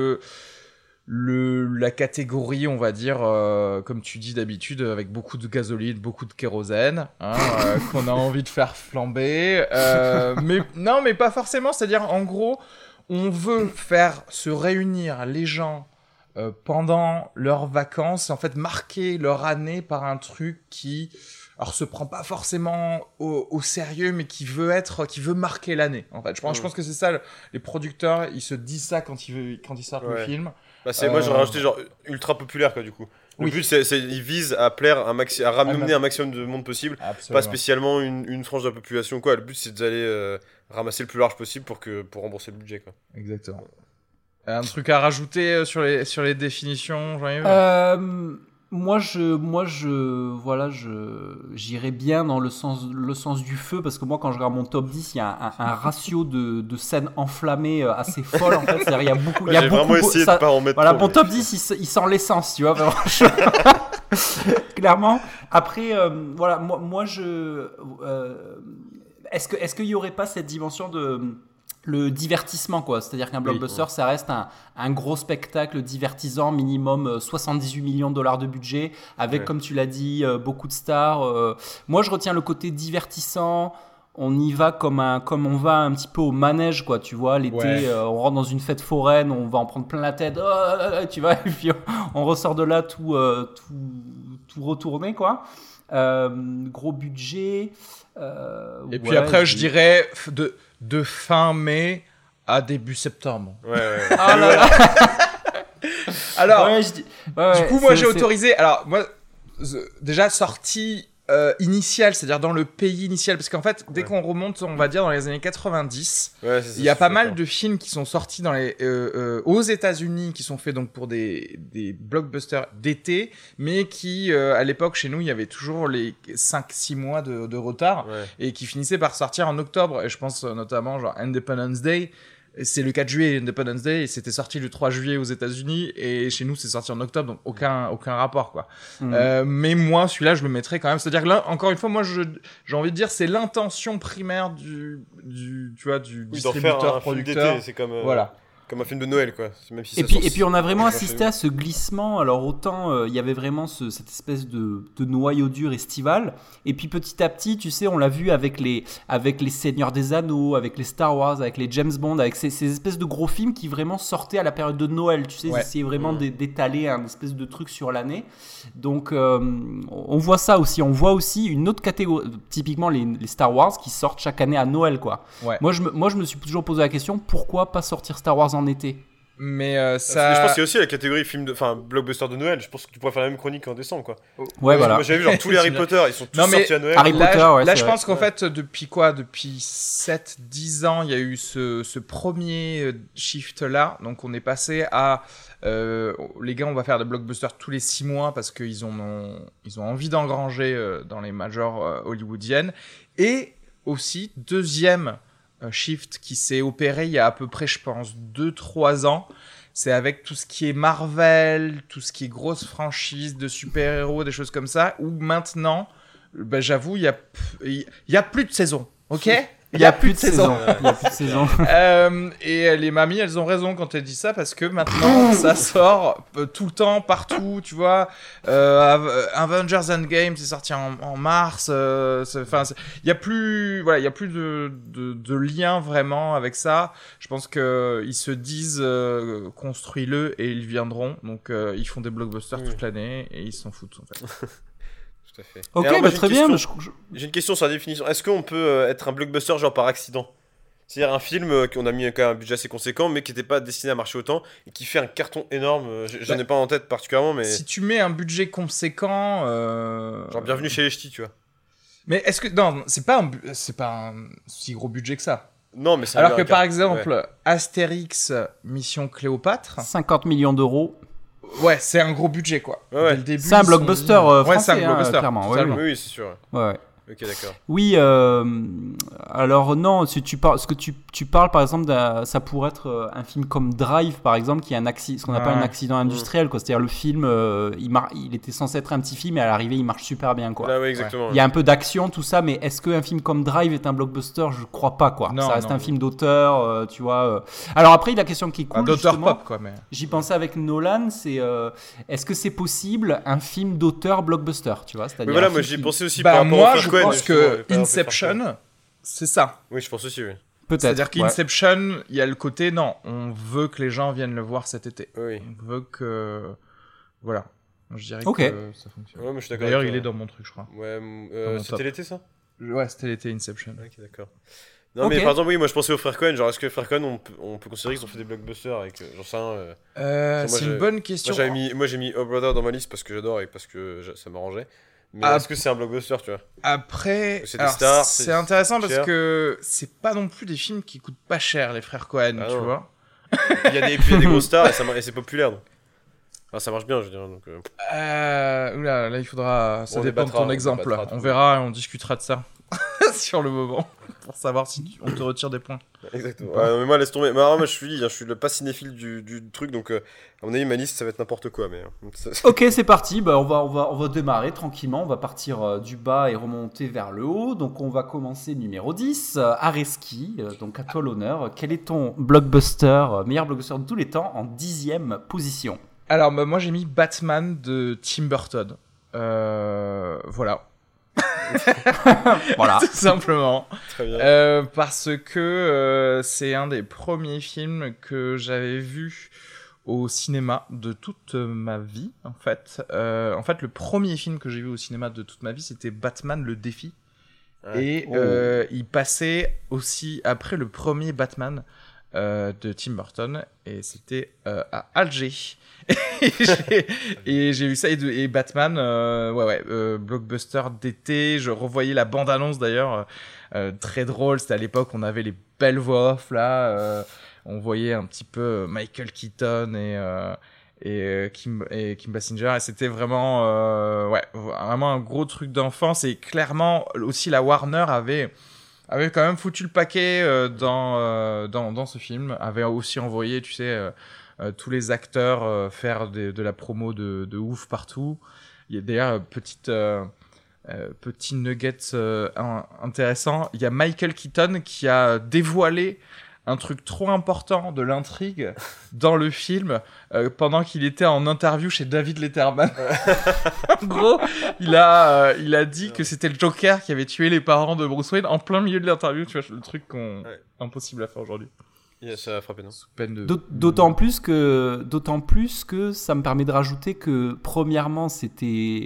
la catégorie, on va dire, comme tu dis d'habitude, avec beaucoup de gasoline, beaucoup de kérosène, hein, qu'on a envie de faire flamber. Mais pas forcément. C'est-à-dire, en gros, on veut faire se réunir les gens pendant leurs vacances, en fait, marquer leur année par un truc qui alors se prend pas forcément au sérieux, mais qui veut marquer l'année. En fait, je pense que c'est ça. Les producteurs, ils se disent ça quand ils sortent le film. Bah moi j'aurais rajouté genre ultra populaire quoi du coup. Le but ils visent à plaire à ramener un maximum de monde possible. Absolument. Pas spécialement une frange de la population quoi. Le but c'est d'aller ramasser le plus large possible pour rembourser le budget quoi. Exactement. Un truc à rajouter sur les définitions, Jean-Yves? Moi, j'irais bien dans le sens du feu, parce que moi, quand je regarde mon top 10, il y a un ratio de scènes enflammées assez folle, en fait. C'est-à-dire, il y a beaucoup. J'ai vraiment essayé de pas en mettre trop. Mon top 10, il sent l'essence, tu vois. Clairement. Après, est-ce qu'il y aurait pas cette dimension de le divertissement quoi, c'est-à-dire qu'un blockbuster ça reste un gros spectacle divertissant, minimum 78 millions de dollars de budget avec comme tu l'as dit beaucoup de stars. Moi je retiens le côté divertissant, on y va comme on va un petit peu au manège quoi, tu vois, l'été on rentre dans une fête foraine, on va en prendre plein la tête, tu vois, et puis on ressort de là tout retourné quoi. Gros budget et puis après je dirais de fin mai à début septembre. Ah là là. Alors, du coup, moi j'ai autorisé. Alors, moi, déjà sortie initiale, c'est-à-dire dans le pays initial, parce qu'en fait, dès qu'on remonte, on va dire dans les années 90, il y a pas mal de films qui sont sortis aux États-Unis, qui sont faits donc pour des blockbusters d'été, mais qui, à l'époque, chez nous, il y avait toujours les 5-6 mois de retard, et qui finissaient par sortir en octobre. Et je pense notamment genre Independence Day. C'est le 4 juillet Independence Day et c'était sorti le 3 juillet aux États-Unis et chez nous c'est sorti en octobre, donc aucun rapport quoi. Mais moi celui-là je le mettrais quand même, c'est-à-dire que là encore une fois moi j'ai envie de dire c'est l'intention primaire du distributeur producteur, c'est comme voilà. Comme un film de Noël quoi. Même si et puis on a vraiment assisté à ce glissement. Alors autant il y avait vraiment cette espèce de noyau dur estival, et puis petit à petit tu sais on l'a vu avec les Seigneurs des Anneaux, avec les Star Wars, avec les James Bond, avec ces espèces de gros films qui vraiment sortaient à la période de Noël, tu sais, ils essayaient vraiment d'étaler un espèce de truc sur l'année. Donc on voit ça aussi, on voit aussi une autre catégorie, typiquement les Star Wars qui sortent chaque année à Noël quoi. Moi je me suis toujours posé la question, pourquoi pas sortir Star Wars en été? Mais Je pense qu'il y a aussi la catégorie blockbuster de Noël. Je pense que tu pourrais faire la même chronique en décembre, quoi. Ouais, voilà. Moi, j'avais vu genre tous les Harry Potter, ils sont tous sortis à Noël. Harry Potter, là, c'est je vrai. pense qu'en fait, depuis 7-10 ans, il y a eu ce premier shift-là. Donc, on est passé à... les gars, on va faire des blockbusters tous les 6 mois parce qu'ils ont envie d'engranger dans les majors hollywoodiennes. Et aussi, deuxième shift qui s'est opéré il y a à peu près, je pense, 2-3 ans. C'est avec tout ce qui est Marvel, tout ce qui est grosse franchise de super-héros, des choses comme ça, où maintenant, j'avoue, il y a plus de saison, ok ? Il y a plus de saison. Il y a plus de saison. Et les mamies, elles ont raison quand elles disent ça parce que maintenant, ça sort tout le temps, partout, tu vois. Avengers Endgame, c'est sorti en mars. Il y a plus de lien vraiment avec ça. Je pense que ils se disent construis-le et ils viendront. Donc ils font des blockbusters toute l'année et ils s'en foutent en fait. Tout à fait. Ok, alors, moi, très bien. J'ai une question sur la définition. Est-ce qu'on peut être un blockbuster genre par accident ? C'est-à-dire un film qu'on a mis quand même un budget assez conséquent, mais qui n'était pas destiné à marcher autant et qui fait un carton énorme. J'en ai pas en tête particulièrement, mais. Si tu mets un budget conséquent. Genre Bienvenue chez les Ch'tis, tu vois. Mais est-ce que. Non, c'est pas un si gros budget que ça. Non, mais c'est alors que par exemple, Astérix Mission Cléopâtre. 50 millions d'euros. Ouais, c'est un gros budget quoi. Ouais. Dès le début, c'est un blockbuster français, c'est un blockbuster, clairement. Oui, c'est sûr. Ouais. Ok, d'accord. Oui, alors non, si tu parles, ce que tu parles par exemple, ça pourrait être un film comme Drive par exemple, qui est ce qu'on appelle un accident industriel, quoi. C'est-à-dire le film, il était censé être un petit film et à l'arrivée il marche super bien, quoi. Là, oui, exactement. Il y a un peu d'action, tout ça, mais est-ce qu'un film comme Drive est un blockbuster ? Je crois pas, quoi. Non, ça reste un film d'auteur, tu vois. Alors après, la question qui est cool, d'auteur justement, pop quoi, mais. J'y pensais avec Nolan, c'est est-ce que c'est possible un film d'auteur blockbuster, tu vois ? C'est-à-dire mais voilà, moi j'y pensais aussi par rapport moi, au je Farquaad, pense que Inception, c'est ça. Oui, je pense aussi, oui. Peut-être. C'est-à-dire qu'Inception, il y a le côté, non, on veut que les gens viennent le voir cet été. Oui. On veut que... Voilà. Je dirais Ok. que ça fonctionne. Ouais, moi je suis d'accord. D'ailleurs, avec il toi. est dans mon truc, je crois. Ouais, mon c'était top. l'été ça ? Ouais, c'était l'été Inception. Ok, d'accord. Non, mais par exemple, oui, moi je pensais aux frères Cohen. Genre, est-ce que les frères Cohen, on peut considérer qu'ils ont fait des blockbusters avec. J'en sais rien. C'est une bonne question. Moi j'ai mis Oh Brother dans ma liste parce que j'adore et parce que ça m'arrangeait. Mais est-ce que c'est un blockbuster, tu vois ? Après, C'est des stars, c'est intéressant parce cher. que c'est pas non plus des films qui coûtent pas cher, les frères Cohen, Ah tu non. vois. Il y a des grosses stars et c'est populaire. Donc. Enfin, ça marche bien, je veux dire. Donc, Oula, là il faudra. Ça On dépend de débattra, ton on exemple. débattra tout. On verra et on discutera de ça sur le moment pour savoir si on te retire des points. Exactement. Ouais, non, mais moi, laisse tomber. Mais alors, moi, je suis le pas cinéphile du truc, donc à mon avis, ma liste, ça va être n'importe quoi. Mais Ok, c'est parti. Bah, on va démarrer tranquillement. On va partir du bas et remonter vers le haut. Donc, on va commencer numéro 10. Areski, donc à toi l'honneur. Quel est ton blockbuster, meilleur blockbuster de tous les temps, en 10e position ? Alors, moi j'ai mis Batman de Tim Burton. Voilà. Voilà. Tout simplement. très bien. Parce que c'est un des premiers films que j'avais vu au cinéma de toute ma vie, en fait. Le premier film que j'ai vu au cinéma de toute ma vie, c'était Batman le défi. Ouais. Et il passait aussi après le premier Batman de Tim Burton, et c'était à Alger. et j'ai vu ça, et Batman, blockbuster d'été. Je revoyais la bande-annonce d'ailleurs, très drôle. C'était à l'époque, on avait les belles voix off là. On voyait un petit peu Michael Keaton et Kim Basinger, et c'était vraiment vraiment un gros truc d'enfance. Et clairement aussi la Warner avait quand même foutu le paquet dans ce film, avait aussi envoyé, tu sais, tous les acteurs faire de la promo de ouf partout. Il y a d'ailleurs petit nugget intéressant, il y a Michael Keaton qui a dévoilé un truc trop important de l'intrigue dans le film pendant qu'il était en interview chez David Letterman. En gros, il a dit que c'était le Joker qui avait tué les parents de Bruce Wayne en plein milieu de l'interview. Tu vois, le truc impossible à faire aujourd'hui. Ça a frappé, non ? D'autant plus que ça me permet de rajouter que premièrement c'était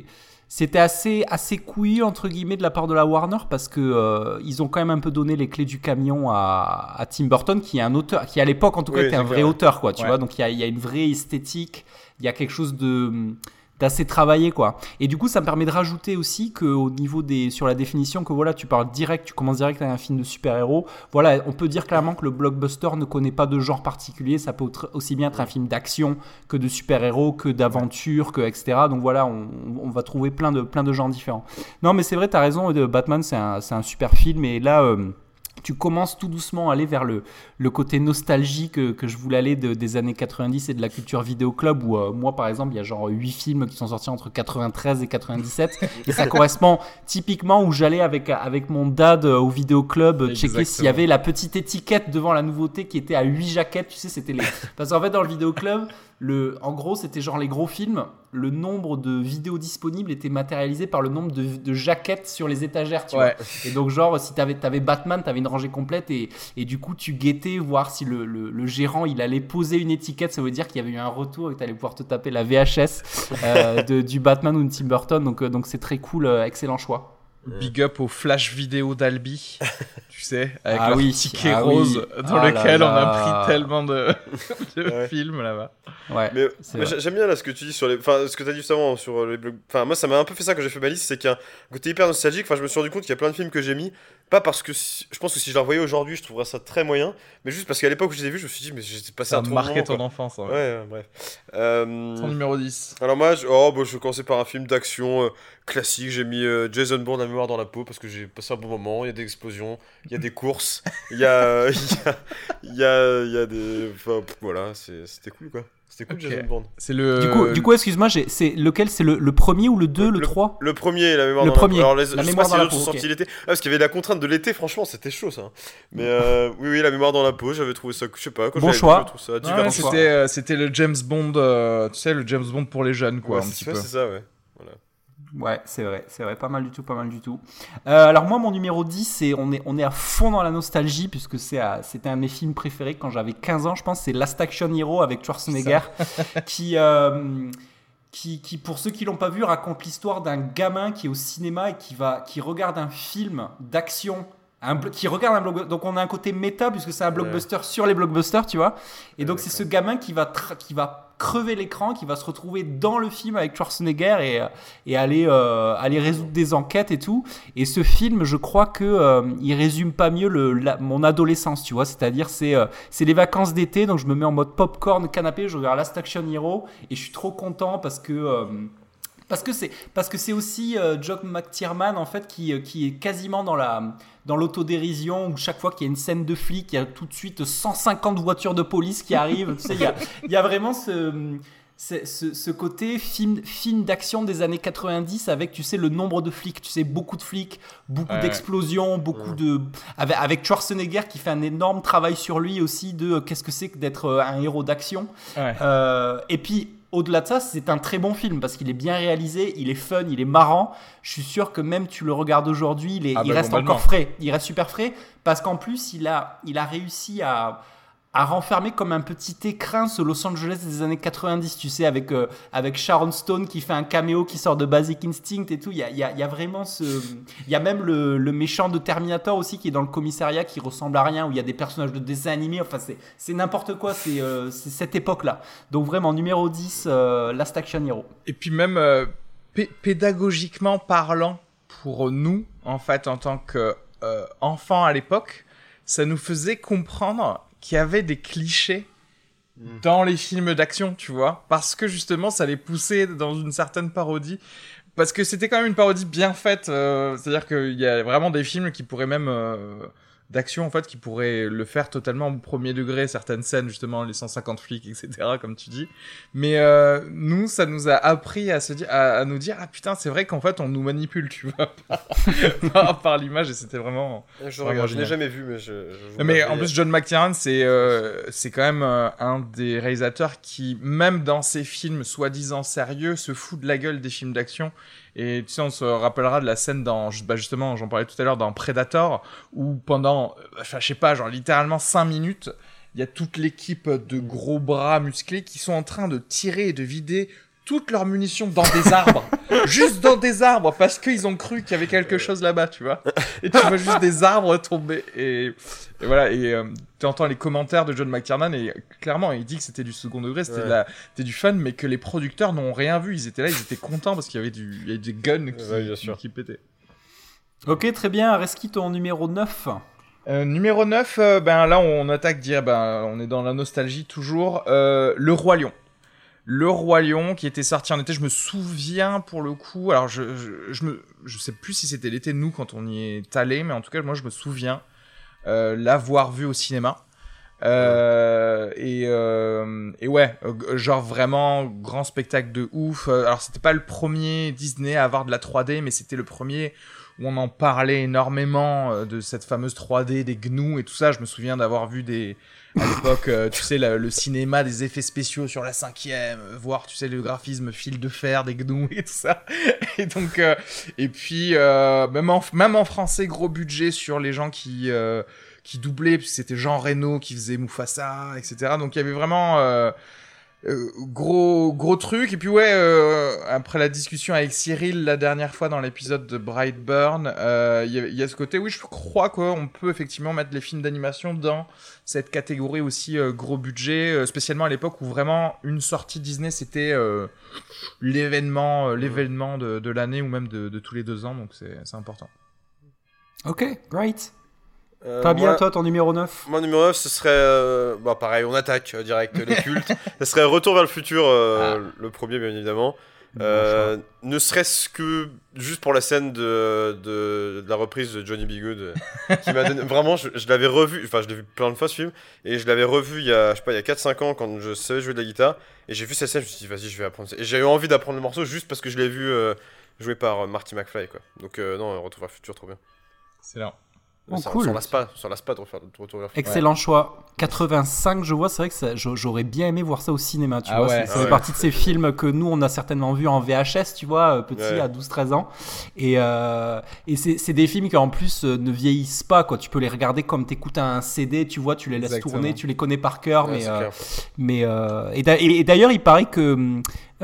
C'était assez couillu entre guillemets de la part de la Warner parce que ils ont quand même un peu donné les clés du camion à Tim Burton qui est un auteur qui à l'époque en tout cas était un vrai auteur quoi, tu vois, donc il y a une vraie esthétique, il y a quelque chose d'assez travaillé quoi. Et du coup ça me permet de rajouter aussi que au niveau sur la définition que voilà, tu commences direct avec un film de super-héros. Voilà, on peut dire clairement que le blockbuster ne connaît pas de genre particulier, ça peut aussi bien être un film d'action que de super-héros, que d'aventure, que etc. Donc voilà, on va trouver plein de genres différents. Non mais c'est vrai, t'as raison, Batman c'est un super film et là tu commences tout doucement à aller vers le côté nostalgie que je voulais aller des années 90 et de la culture vidéo club où moi par exemple il y a genre 8 films qui sont sortis entre 93 et 97 et ça correspond typiquement où j'allais avec mon dad au vidéo club checker s'il y avait la petite étiquette devant la nouveauté qui était à 8 jaquettes, tu sais, c'était parce qu'en fait dans le vidéo club en gros c'était genre les gros films, le nombre de vidéos disponibles était matérialisé par le nombre de jaquettes sur les étagères, tu vois. Et donc genre si t'avais Batman, t'avais une rangée complète et du coup tu guettais voir si le gérant il allait poser une étiquette, ça veut dire qu'il y avait eu un retour et que t'allais pouvoir te taper la VHS du Batman ou de Tim Burton, donc c'est très cool, excellent choix. Big up au flash vidéo d'Albi, tu sais, avec leur ticket rose dans lequel on a pris tellement de films là-bas. Ouais. Mais j'aime bien là ce que tu dis sur ce que tu as dit juste avant sur les blogs. Enfin, moi ça m'a un peu fait ça quand j'ai fait ma liste, c'est qu'il y a un côté hyper nostalgique. Enfin, je me suis rendu compte qu'il y a plein de films que j'ai mis, pas parce que je pense que si je les revoyais aujourd'hui, je trouverais ça très moyen, mais juste parce qu'à l'époque où je les ai vus, je me suis dit, mais j'ai passé un trop marqué ton enfance. Bref. Ton numéro 10. Alors moi, je vais commencer par un film d'action classique. J'ai mis Jason Bourne, La mémoire dans la peau, parce que j'ai passé un bon moment. Il y a des explosions, il y a des courses, il y a des. Enfin, voilà, c'était cool quoi. C'était cool, Jason Bourne. C'est le... Du coup, excuse-moi, c'est lequel? C'est le premier ou le 2, le 3? Le premier, La mémoire dans la peau. Alors, la mémoire dans la peau. Sorti l'été. Parce qu'il y avait la contrainte de l'été, franchement, c'était chaud ça. Mais oui, La mémoire dans la peau, j'avais trouvé ça, je sais pas. Quand bon choix. Je trouve ça c'était le James Bond, tu sais, le James Bond pour les jeunes, quoi, un petit peu. C'est ça, ouais. Voilà. Ouais, c'est vrai, pas mal du tout. Alors moi, mon numéro 10, on est à fond dans la nostalgie, puisque c'était un de mes films préférés quand j'avais 15 ans, je pense, c'est Last Action Hero avec Schwarzenegger, qui, pour ceux qui l'ont pas vu, raconte l'histoire d'un gamin qui est au cinéma et qui regarde un film d'action, qui regarde un blockbuster. Donc on a un côté méta, puisque c'est un blockbuster sur les blockbusters, tu vois, et donc c'est ce gamin qui va crever l'écran, qui va se retrouver dans le film avec Schwarzenegger et aller résoudre des enquêtes et tout. Et ce film, je crois que il résume pas mieux mon adolescence, tu vois. C'est-à-dire c'est les vacances d'été, donc je me mets en mode popcorn canapé, je regarde Last Action Hero et je suis trop content parce que c'est aussi John McTiernan en fait qui est quasiment dans l'autodérision, où chaque fois qu'il y a une scène de flic, il y a tout de suite 150 voitures de police qui arrivent. Tu sais, il y a vraiment ce côté film d'action des années 90 avec, tu sais, le nombre de flics, tu sais, beaucoup de flics, beaucoup d'explosions, avec Schwarzenegger qui fait un énorme travail sur lui aussi de qu'est-ce que c'est que d'être un héros d'action. Et puis au-delà de ça, c'est un très bon film parce qu'il est bien réalisé, il est fun, il est marrant. Je suis sûr que même tu le regardes aujourd'hui, il reste encore frais. Il reste super frais parce qu'en plus, il a réussi à renfermer comme un petit écrin ce Los Angeles des années 90, tu sais, avec Sharon Stone qui fait un caméo qui sort de Basic Instinct et tout. Il y a vraiment il y a même le méchant de Terminator aussi qui est dans le commissariat qui ressemble à rien, où il y a des personnages de dessins animés. Enfin, c'est n'importe quoi, c'est cette époque-là. Donc vraiment, numéro 10, Last Action Hero. Et puis même pédagogiquement parlant, pour nous, en fait, en tant qu'enfants à l'époque, ça nous faisait comprendre qu'il y avait des clichés dans les films d'action, tu vois, parce que justement ça les poussait dans une certaine parodie, parce que c'était quand même une parodie bien faite, c'est-à-dire qu'il y a vraiment des films qui pourraient même d'action en fait qui pourraient le faire totalement au premier degré, certaines scènes justement, les 150 flics, etc., comme tu dis, mais nous ça nous a appris à nous dire ah putain, c'est vrai qu'en fait on nous manipule, tu vois, par l'image, et c'était vraiment je n'ai jamais vu, mais en plus John McTiernan c'est quand même un des réalisateurs qui, même dans ses films soi-disant sérieux, se fout de la gueule des films d'action. Et tu sais, on se rappellera de la scène justement, j'en parlais tout à l'heure, dans Predator, où pendant, je sais pas, genre littéralement 5 minutes, il y a toute l'équipe de gros bras musclés qui sont en train de tirer et de vider toutes leurs munitions dans des arbres. Juste dans des arbres, parce qu'ils ont cru qu'il y avait quelque chose là-bas, tu vois. Et tu vois juste des arbres tomber. Et voilà, tu entends les commentaires de John McTiernan, et clairement, il dit que c'était du second degré, c'était du fun, mais que les producteurs n'ont rien vu. Ils étaient là, ils étaient contents parce qu'il y avait des guns qui pétaient. Ok, très bien. Areski, ton numéro 9. Numéro 9, là, on attaque on est dans la nostalgie toujours. Le Roi Lion. Le Roi Lion qui était sorti en été, je me souviens pour le coup, alors je sais plus si c'était l'été nous quand on y est allé, mais en tout cas moi je me souviens l'avoir vu au cinéma. Et ouais, genre vraiment grand spectacle de ouf. Alors c'était pas le premier Disney à avoir de la 3D, mais c'était le premier où on en parlait énormément de cette fameuse 3D, des gnous et tout ça. Je me souviens d'avoir vu à l'époque, tu sais, le cinéma des effets spéciaux sur la 5e, voir, tu sais, le graphisme fil de fer des gnous et tout ça. Et donc, et puis, même en français, gros budget sur les gens qui doublaient, puisque c'était Jean Reno qui faisait Mufasa, etc. Donc, il y avait vraiment gros truc. Et puis, ouais, après la discussion avec Cyril la dernière fois dans l'épisode de Brightburn, il y a ce côté, oui, je crois qu'on peut effectivement mettre les films d'animation dans cette catégorie aussi gros budget, spécialement à l'époque où vraiment une sortie Disney c'était l'événement de l'année ou même de tous les 2 ans, donc c'est important. Ok, great. Fabien, toi, ton numéro 9. Mon numéro 9, ce serait pareil, on attaque direct les cultes. Ce serait Retour vers le futur, le premier bien évidemment. Ne serait-ce que juste pour la scène de la reprise de Johnny B. Good qui m'a donné vraiment, je l'avais revu, enfin je l'ai vu plein de fois ce film, et je l'avais revu il y a 4-5 ans quand je savais jouer de la guitare, et j'ai vu cette scène, je me suis dit vas-y je vais apprendre ça, et j'ai eu envie d'apprendre le morceau juste parce que je l'ai vu joué par Marty McFly quoi. Donc non, Retour vers le futur, trop bien. Excellent. Oh, cool. Sur l'aspa de Retour vers le futur. Excellent choix. 85, je vois, c'est vrai que j'aurais bien aimé voir ça au cinéma, tu vois. Ouais, ça fait partie de ces films que nous, on a certainement vu en VHS, tu vois, petit, à 12-13 ans. Et c'est des films qui, en plus, ne vieillissent pas, quoi. Tu peux les regarder comme t'écoutes un CD, tu vois, tu les laisses tourner, tu les connais par cœur. Et d'ailleurs, il paraît que...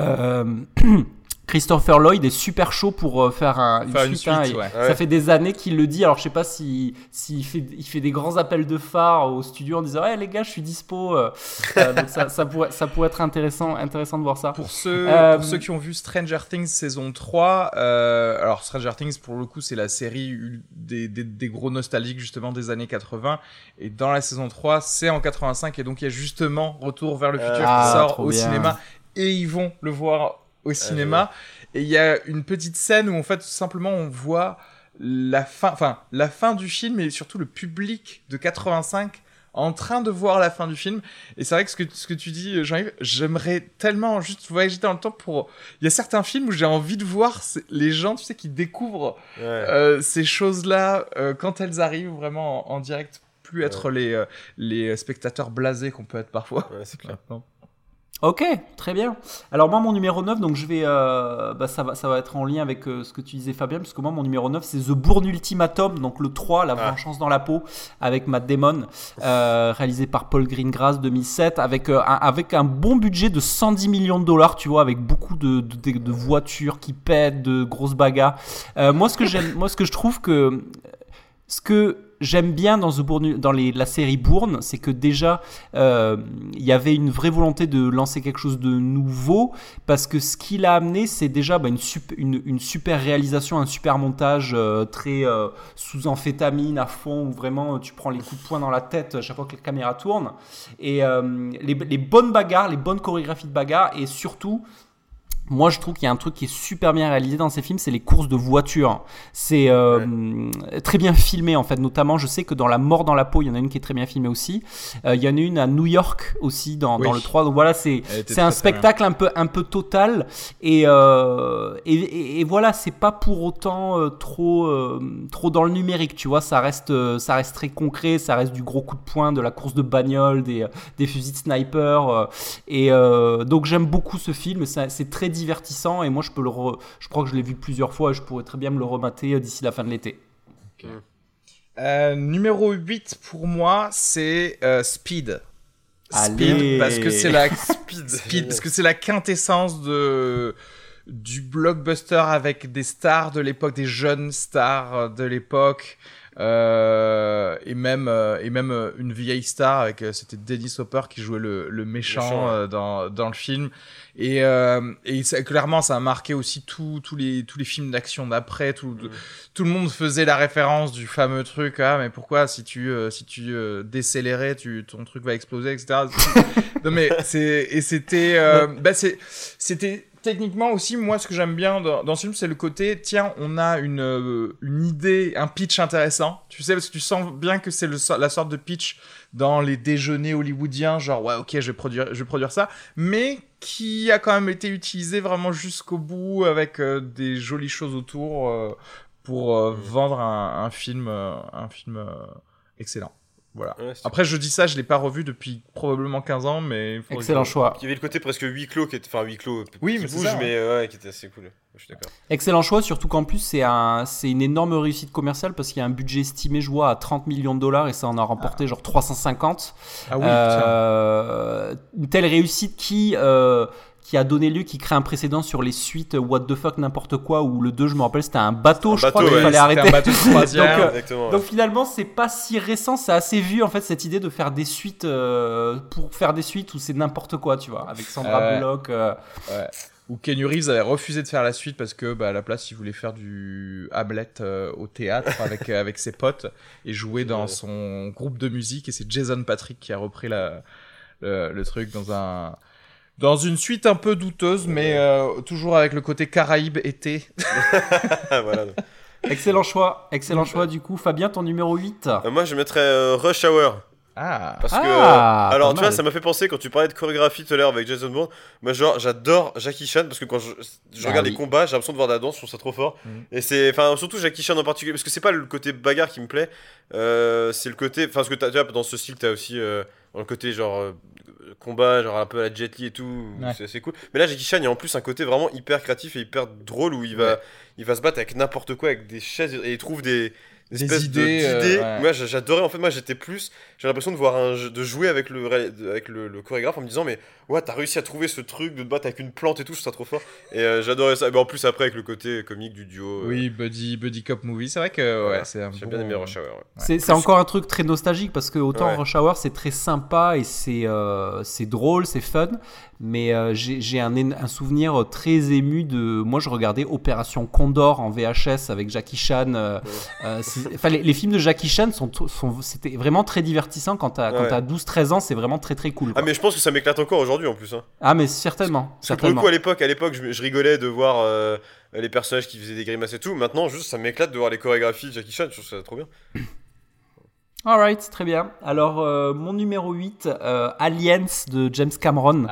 Christopher Lloyd est super chaud pour faire une suite. Ça fait des années qu'il le dit. Alors je sais pas s'il fait des grands appels de phare au studio en disant les gars je suis dispo. Donc ça pourrait être intéressant de voir ça. Pour ceux qui ont vu Stranger Things saison 3, alors Stranger Things pour le coup c'est la série des gros nostalgiques justement des années 80, et dans la saison 3 c'est en 85, et donc il y a justement Retour vers le futur qui sort au cinéma, et ils vont le voir au cinéma, et il y a une petite scène où en fait tout simplement on voit la fin du film, et surtout le public de 85 en train de voir la fin du film. Et c'est vrai que ce que tu dis, Jean-Yves, j'aimerais tellement juste voyager dans le temps pour... Il y a certains films où j'ai envie de voir les gens, tu sais, qui découvrent ces choses-là quand elles arrivent vraiment en direct, plus être les spectateurs blasés qu'on peut être parfois. Ouais, c'est clair. Ok, très bien. Alors moi, mon numéro 9, donc je vais, ça va être en lien avec ce que tu disais Fabien, parce que moi, mon numéro 9, c'est The Bourne Ultimatum, donc le 3, La vengeance dans la peau, avec Matt Damon, réalisé par Paul Greengrass, 2007, avec un bon budget de 110 millions de dollars, tu vois, avec beaucoup de voitures qui pètent, de grosses bagarres. Moi, ce que je trouve que... Ce que j'aime bien dans la série Bourne, c'est que déjà, il y avait une vraie volonté de lancer quelque chose de nouveau, parce que ce qu'il a amené, c'est déjà une super réalisation, un super montage très sous amphétamine à fond, où vraiment tu prends les coups de poing dans la tête à chaque fois que la caméra tourne. Et les bonnes bagarres, les bonnes chorégraphies de bagarres, et surtout... Moi, je trouve qu'il y a un truc qui est super bien réalisé dans ces films, c'est les courses de voitures. C'est très bien filmé, en fait. Notamment, je sais que dans La mort dans la peau, il y en a une qui est très bien filmée aussi. Il y en a une à New York aussi, dans le 3. Donc voilà, c'est un spectacle un peu total. Et voilà, c'est pas pour autant trop dans le numérique, tu vois. Ça reste très concret, ça reste du gros coup de poing, de la course de bagnole, des fusils de sniper. Donc j'aime beaucoup ce film, c'est très divertissant, et moi je crois que je l'ai vu plusieurs fois, et je pourrais très bien me le remater d'ici la fin de l'été. Okay. Numéro 8 pour moi, c'est Speed. Allez. Parce que c'est la Speed. parce que c'est la quintessence du blockbuster avec des stars de l'époque, des jeunes stars de l'époque, et même une vieille star avec c'était Dennis Hopper qui jouait le méchant dans le film, et clairement ça a marqué aussi tous les films d'action d'après. Tout le monde faisait la référence du fameux truc, mais pourquoi si tu décélérais ton truc va exploser, etc. Non mais c'était techniquement aussi, moi, ce que j'aime bien dans ce film, c'est le côté, tiens, on a une idée, un pitch intéressant. Tu sais, parce que tu sens bien que c'est la sorte de pitch dans les déjeuners hollywoodiens, genre, ouais, ok, je vais produire ça, mais qui a quand même été utilisé vraiment jusqu'au bout avec des jolies choses autour pour vendre un film excellent. Voilà. Ouais, après, je dis ça, je l'ai pas revu depuis probablement 15 ans, mais... Excellent choix. Il y avait le côté presque huis clos, qui oui, qui mais bouge, ça, mais qui était assez cool. Je suis d'accord. Excellent choix, surtout qu'en plus, c'est une énorme réussite commerciale parce qu'il y a un budget estimé, je vois, à $30 millions et ça en a remporté genre 350. Ah oui, une telle réussite qui crée un précédent sur les suites What the fuck n'importe quoi, où le 2, je me rappelle, c'était un bateau, je crois qu'il fallait arrêter. Un bateau de croisière. Donc finalement, c'est pas si récent, c'est assez vieux en fait, cette idée de faire des suites pour faire des suites où c'est n'importe quoi, tu vois, avec Sandra Bullock. Ouais. Où Keanu Reeves avait refusé de faire la suite parce que à la place il voulait faire du Hamlet au théâtre avec ses potes et jouer dans son groupe de musique, et c'est Jason Patric qui a repris le truc dans une suite un peu douteuse, mais toujours avec le côté Caraïbes été. Voilà. Excellent choix du coup. Fabien, ton numéro 8. Moi je mettrais Rush Hour. Parce que alors tu vois, ça m'a fait penser quand tu parlais de chorégraphie tout à l'heure avec Jason Bourne. Moi genre j'adore Jackie Chan parce que quand je regarde les combats, j'ai l'impression de voir de la danse, je trouve ça trop fort. Et c'est surtout Jackie Chan en particulier, parce que c'est pas le côté bagarre qui me plaît, c'est le côté, parce que tu vois, dans ce style t'as aussi dans le côté genre combat, genre un peu à la Jet Li et tout, c'est cool. Mais là Jackie Chan, il y a en plus un côté vraiment hyper créatif et hyper drôle où il va se battre avec n'importe quoi, avec des chaises, et il trouve des idées. Moi j'adorais, en fait, moi j'ai l'impression de jouer avec le chorégraphe en me disant, mais ouais, t'as réussi à trouver ce truc de te battre avec une plante et tout, je trouve ça trop fort. Et j'adorais ça. Mais en plus après avec le côté comique du duo. Oui, buddy cop movie, c'est vrai que c'est un j'ai bien aimé Rush Hour. C'est encore un truc très nostalgique parce que autant Rush Hour c'est très sympa et c'est drôle, c'est fun, mais j'ai un souvenir très ému de, moi je regardais Opération Condor en VHS avec Jackie Chan. Les films de Jackie Chan c'était vraiment très divertissant quand t'as 12-13 ans, c'est vraiment très très cool, quoi. Ah mais je pense que ça m'éclate encore aujourd'hui en plus, hein. Ah mais certainement. Pour le coup à l'époque je rigolais de voir les personnages qui faisaient des grimaces et tout. Maintenant juste ça m'éclate de voir les chorégraphies de Jackie Chan, je trouve ça trop bien. Alright, très bien. Alors, mon numéro 8, Aliens de James Cameron.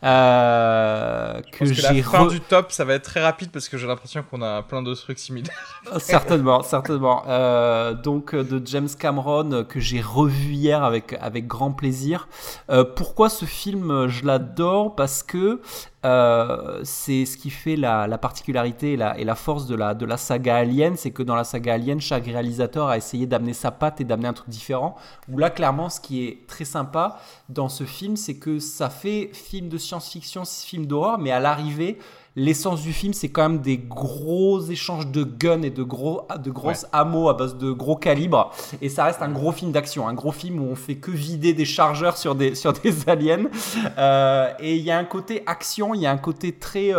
Que j'ai la fin du top, ça va être très rapide parce que j'ai l'impression qu'on a plein de trucs similaires. Certainement. Donc, de James Cameron, que j'ai revu hier avec grand plaisir. Pourquoi ce film, je l'adore? Parce que c'est ce qui fait la particularité et la force de la saga Alien, c'est que dans la saga Alien, chaque réalisateur a essayé d'amener sa patte et d'amener un truc différent. Où là, clairement, ce qui est très sympa dans ce film, c'est que ça fait film de science-fiction, film d'horreur, mais à l'arrivée, l'essence du film, c'est quand même des gros échanges de guns et de grosses hameaux à base de gros calibres. Et ça reste un gros film d'action, un gros film où on fait que vider des chargeurs sur des aliens. Et il y a un côté action, il y a un côté très...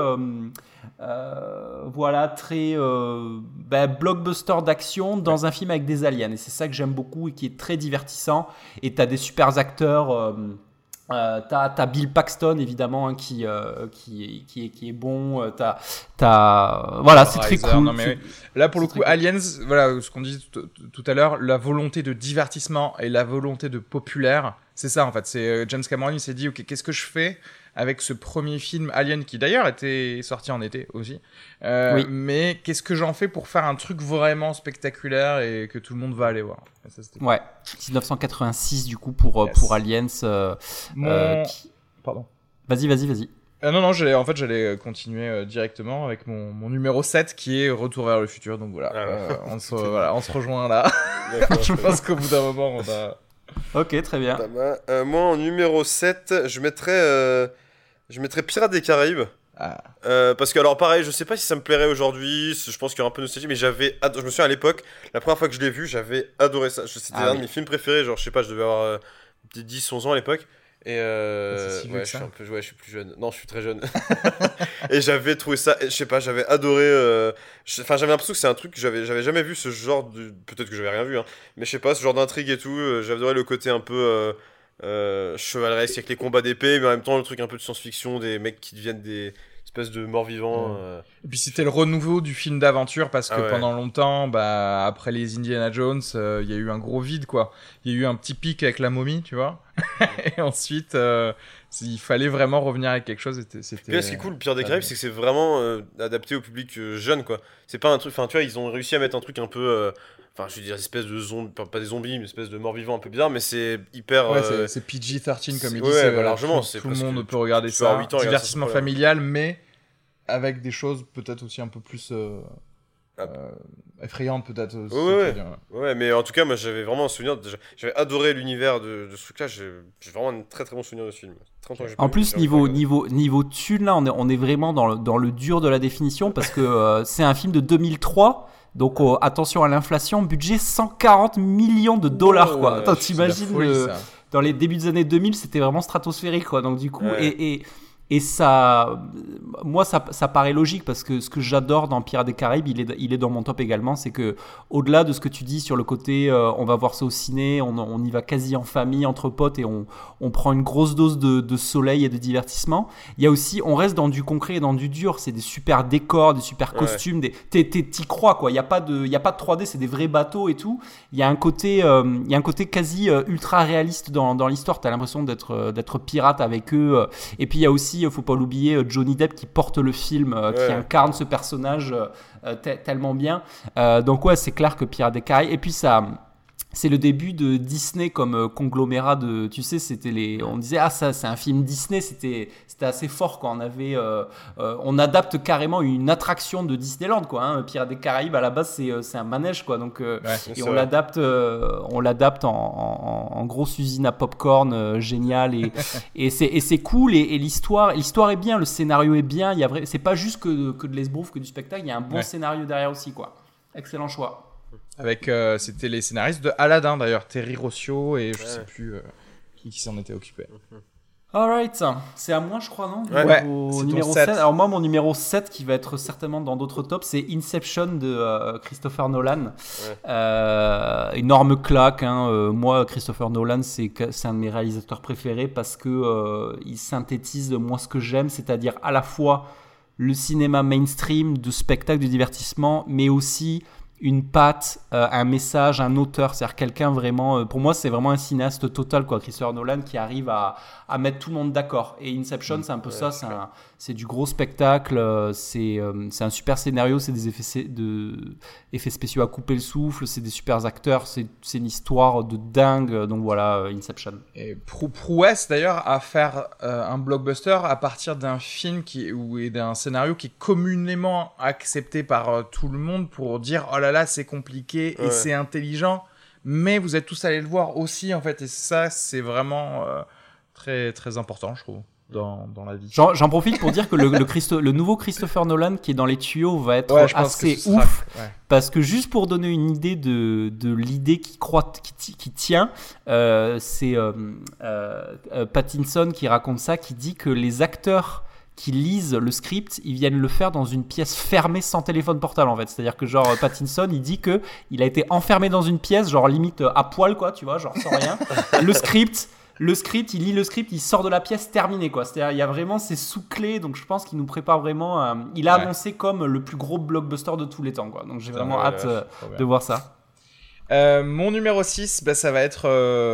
blockbuster d'action dans un film avec des aliens. Et c'est ça que j'aime beaucoup et qui est très divertissant. Et t'as des super acteurs... T'as Bill Paxton évidemment, hein, qui est bon. Voilà, c'est très cool. Non, mais là pour le coup, Aliens, voilà ce qu'on disait tout à l'heure, la volonté de divertissement et la volonté de populaire, c'est ça en fait. C'est James Cameron, il s'est dit ok, qu'est-ce que je fais avec ce premier film Alien qui d'ailleurs était sorti en été aussi. Mais qu'est-ce que j'en fais pour faire un truc vraiment spectaculaire et que tout le monde va aller voir. Ça, 1986 du coup pour Aliens. Pardon. Vas-y. Non, j'allais continuer directement avec mon numéro 7 qui est Retour vers le futur. Donc voilà, on se rejoint là. Je pense qu'au bout d'un moment, Ok, très bien. Moi, en numéro 7, je mettrais Pirates des Caraïbes. Ah. Parce que, alors, pareil, je sais pas si ça me plairait aujourd'hui, je pense qu'il y aura un peu de nostalgie, mais je me souviens à l'époque, la première fois que je l'ai vu, j'avais adoré ça. C'était un de mes films préférés, genre, je sais pas, je devais avoir peut-être 10-11 ans à l'époque. Et C'est si vieux ouais, que je suis ça. je suis plus jeune. Non, je suis très jeune. Et j'avais trouvé ça, je sais pas, j'avais adoré. Enfin, j'avais l'impression que c'est un truc que j'avais jamais vu ce genre de. Peut-être que j'avais rien vu, hein. Mais je sais pas, ce genre d'intrigue et tout. J'avais adoré le côté un peu chevaleresque avec les combats d'épée, mais en même temps le truc un peu de science-fiction, des mecs qui deviennent des espèces de morts-vivants. Et puis c'était le renouveau du film d'aventure parce que Ah ouais. pendant longtemps, bah, après les Indiana Jones, il y a eu un gros vide, quoi. Il y a eu un petit pic avec la momie, tu vois. Et ensuite, il fallait vraiment revenir avec quelque chose. Puis là, ce qui est cool, le Pirates des Caraïbes, c'est que c'est vraiment adapté au public jeune, quoi. C'est pas un truc. Enfin, tu vois, ils ont réussi à mettre un truc un peu. Enfin, je veux dire, espèce de zombies. Pas des zombies, mais espèce de morts-vivants un peu bizarre, mais c'est hyper. Ouais, c'est PG-13 comme il dit. Ouais, bah, largement. Tout le monde peut regarder tu peux avoir ça. 8 ans, regarder ça, Divertissement sans problème. familial, mais avec des choses peut-être aussi un peu plus effrayantes, peut-être. Ouais, si tu veux ouais. dire. Ouais, mais en tout cas, moi j'avais vraiment un souvenir. J'avais adoré l'univers de ce truc-là. J'ai vraiment un très très bon souvenir de ce film. 30 ans que j'ai pas En vu, plus, j'ai envie de le regarder. niveau thune, là, on est vraiment dans le dur de la définition parce que c'est un film de 2003. Donc attention à l'inflation, budget 140 millions de dollars, Oh, quoi. Attends, c'est de la t'imagines folie, ça. dans les débuts des années 2000, c'était vraiment stratosphérique, quoi. Donc du coup, Ouais. et ça, moi, ça paraît logique parce que ce que j'adore dans Pirates des Caraïbes, il est dans mon top également, c'est que au-delà de ce que tu dis sur le côté, on va voir ça au ciné, on y va quasi en famille, entre potes, et on prend une grosse dose de soleil et de divertissement. Il y a aussi, on reste dans du concret et dans du dur. C'est des super décors, des super Ouais. costumes, t'y crois, quoi. Il y a pas de 3D, c'est des vrais bateaux et tout. Il y a un côté quasi ultra réaliste dans l'histoire. T'as l'impression d'être pirate avec eux. Et puis il y a aussi, faut pas l'oublier, Johnny Depp qui porte le film, qui Ouais. incarne ce personnage tellement bien. Donc ouais, c'est clair que Pirates des Caraïbes. Et puis ça. C'est le début de Disney comme conglomérat de, tu sais, on disait ça c'est un film Disney, c'était assez fort quand on adapte carrément une attraction de Disneyland, quoi, hein. Pirates des Caraïbes à la base c'est un manège, quoi, donc Ouais. et C'est on vrai. l'adapte en grosse usine à popcorn génial, et c'est cool, et l'histoire est bien, le scénario est bien, c'est pas juste que de l'esbrouf, que du spectacle, il y a un bon Ouais. scénario derrière aussi, quoi. Excellent choix. Avec, c'était les scénaristes de Aladdin d'ailleurs, Terry Rossio et je Ouais. sais plus qui s'en était occupé. Alright, c'est à moi je crois, non? Ouais. C'est ton Numéro 7. 7. Alors moi mon numéro 7 qui va être certainement dans d'autres tops, c'est Inception de Christopher Nolan. Énorme claque, hein. Moi Christopher Nolan c'est un de mes réalisateurs préférés parce que il synthétise moi ce que j'aime, c'est-à-dire à la fois le cinéma mainstream de spectacle, de divertissement, mais aussi une patte, un message, un auteur, c'est-à-dire quelqu'un vraiment, pour moi c'est vraiment un cinéaste total, quoi, Christopher Nolan, qui arrive à mettre tout le monde d'accord. Et Inception c'est un peu ça, c'est du gros spectacle, c'est un super scénario, c'est des effets spéciaux à couper le souffle, c'est des super acteurs, c'est une histoire de dingue, donc voilà, Inception. Et prouesse d'ailleurs à faire un blockbuster à partir d'un film et d'un scénario qui est communément accepté par tout le monde pour dire oh là là c'est compliqué et Ouais. c'est intelligent, mais vous êtes tous allés le voir aussi en fait, et ça c'est vraiment très très important je trouve dans la vie. J'en profite pour dire que le nouveau Christopher Nolan qui est dans les tuyaux va être Ouais, je pense que assez ce sera- ouf. ouais. Parce que juste pour donner une idée de l'idée qui tient, c'est Pattinson qui raconte ça, qui dit que les acteurs qui lisent le script, ils viennent le faire dans une pièce fermée sans téléphone portable en fait. C'est-à-dire que genre Pattinson, il dit que il a été enfermé dans une pièce, genre limite à poil, quoi, tu vois, genre sans rien. Le script, il lit le script, il sort de la pièce terminé, quoi. C'est-à-dire, il y a vraiment ces sous-clés, donc je pense qu'il nous prépare vraiment. Il a annoncé comme le plus gros blockbuster de tous les temps, quoi. Donc j'ai vraiment hâte de voir ça. Mon numéro 6, bah, ça va être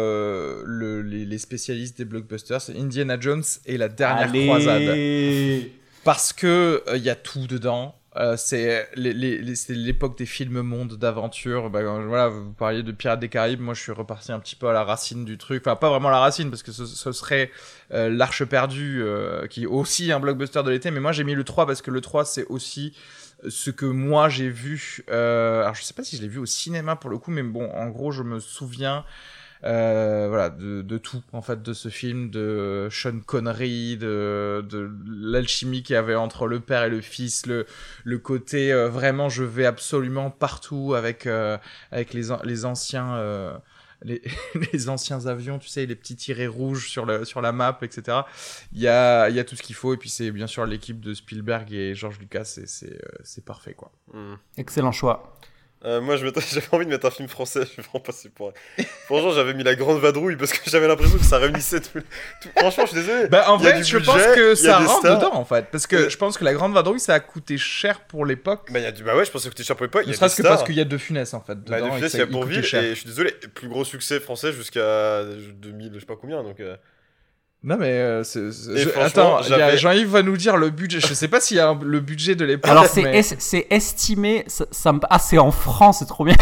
les spécialistes des blockbusters, c'est Indiana Jones et la dernière croisade. Parce que il y a tout dedans. C'est l'époque des films mondes d'aventure. Bah, voilà, vous parliez de Pirates des Caraïbes. Moi, je suis reparti un petit peu à la racine du truc. Enfin, pas vraiment la racine, parce que ce serait l'Arche perdue, qui est aussi un blockbuster de l'été. Mais moi, j'ai mis le 3 parce que le 3, c'est aussi ce que moi j'ai vu. Alors, je sais pas si je l'ai vu au cinéma pour le coup, mais bon, en gros, je me souviens voilà, de tout en fait de ce film, de Sean Connery, de l'alchimie qu'il y avait entre le père et le fils, le côté vraiment je vais absolument partout avec les anciens les anciens avions, tu sais, les petits tirets rouges sur la map, etc. Il y a tout ce qu'il faut, et puis c'est bien sûr l'équipe de Spielberg et George Lucas, c'est parfait, quoi. Excellent choix. Moi, j'avais envie de mettre un film français, je vais vraiment passer pour... Franchement, j'avais mis La Grande Vadrouille parce que j'avais l'impression que ça réunissait tout... Franchement, je suis désolé. Bah, en fait, je pense que ça rentre dedans, en fait. Parce que je pense que La Grande Vadrouille, ça a coûté cher pour l'époque. Bah ouais, je pense que ça a coûté cher pour l'époque. Ne serait-ce que parce qu'il y a De Funès, en fait, dedans. De Funès, il y a Bourvil, et je suis désolé, plus gros succès français jusqu'à 2000, je sais pas combien, donc... Non mais attends, Jean-Yves va nous dire le budget. Je sais pas s'il y a le budget de l'époque. Alors c'est estimé, c'est en francs, c'est trop bien.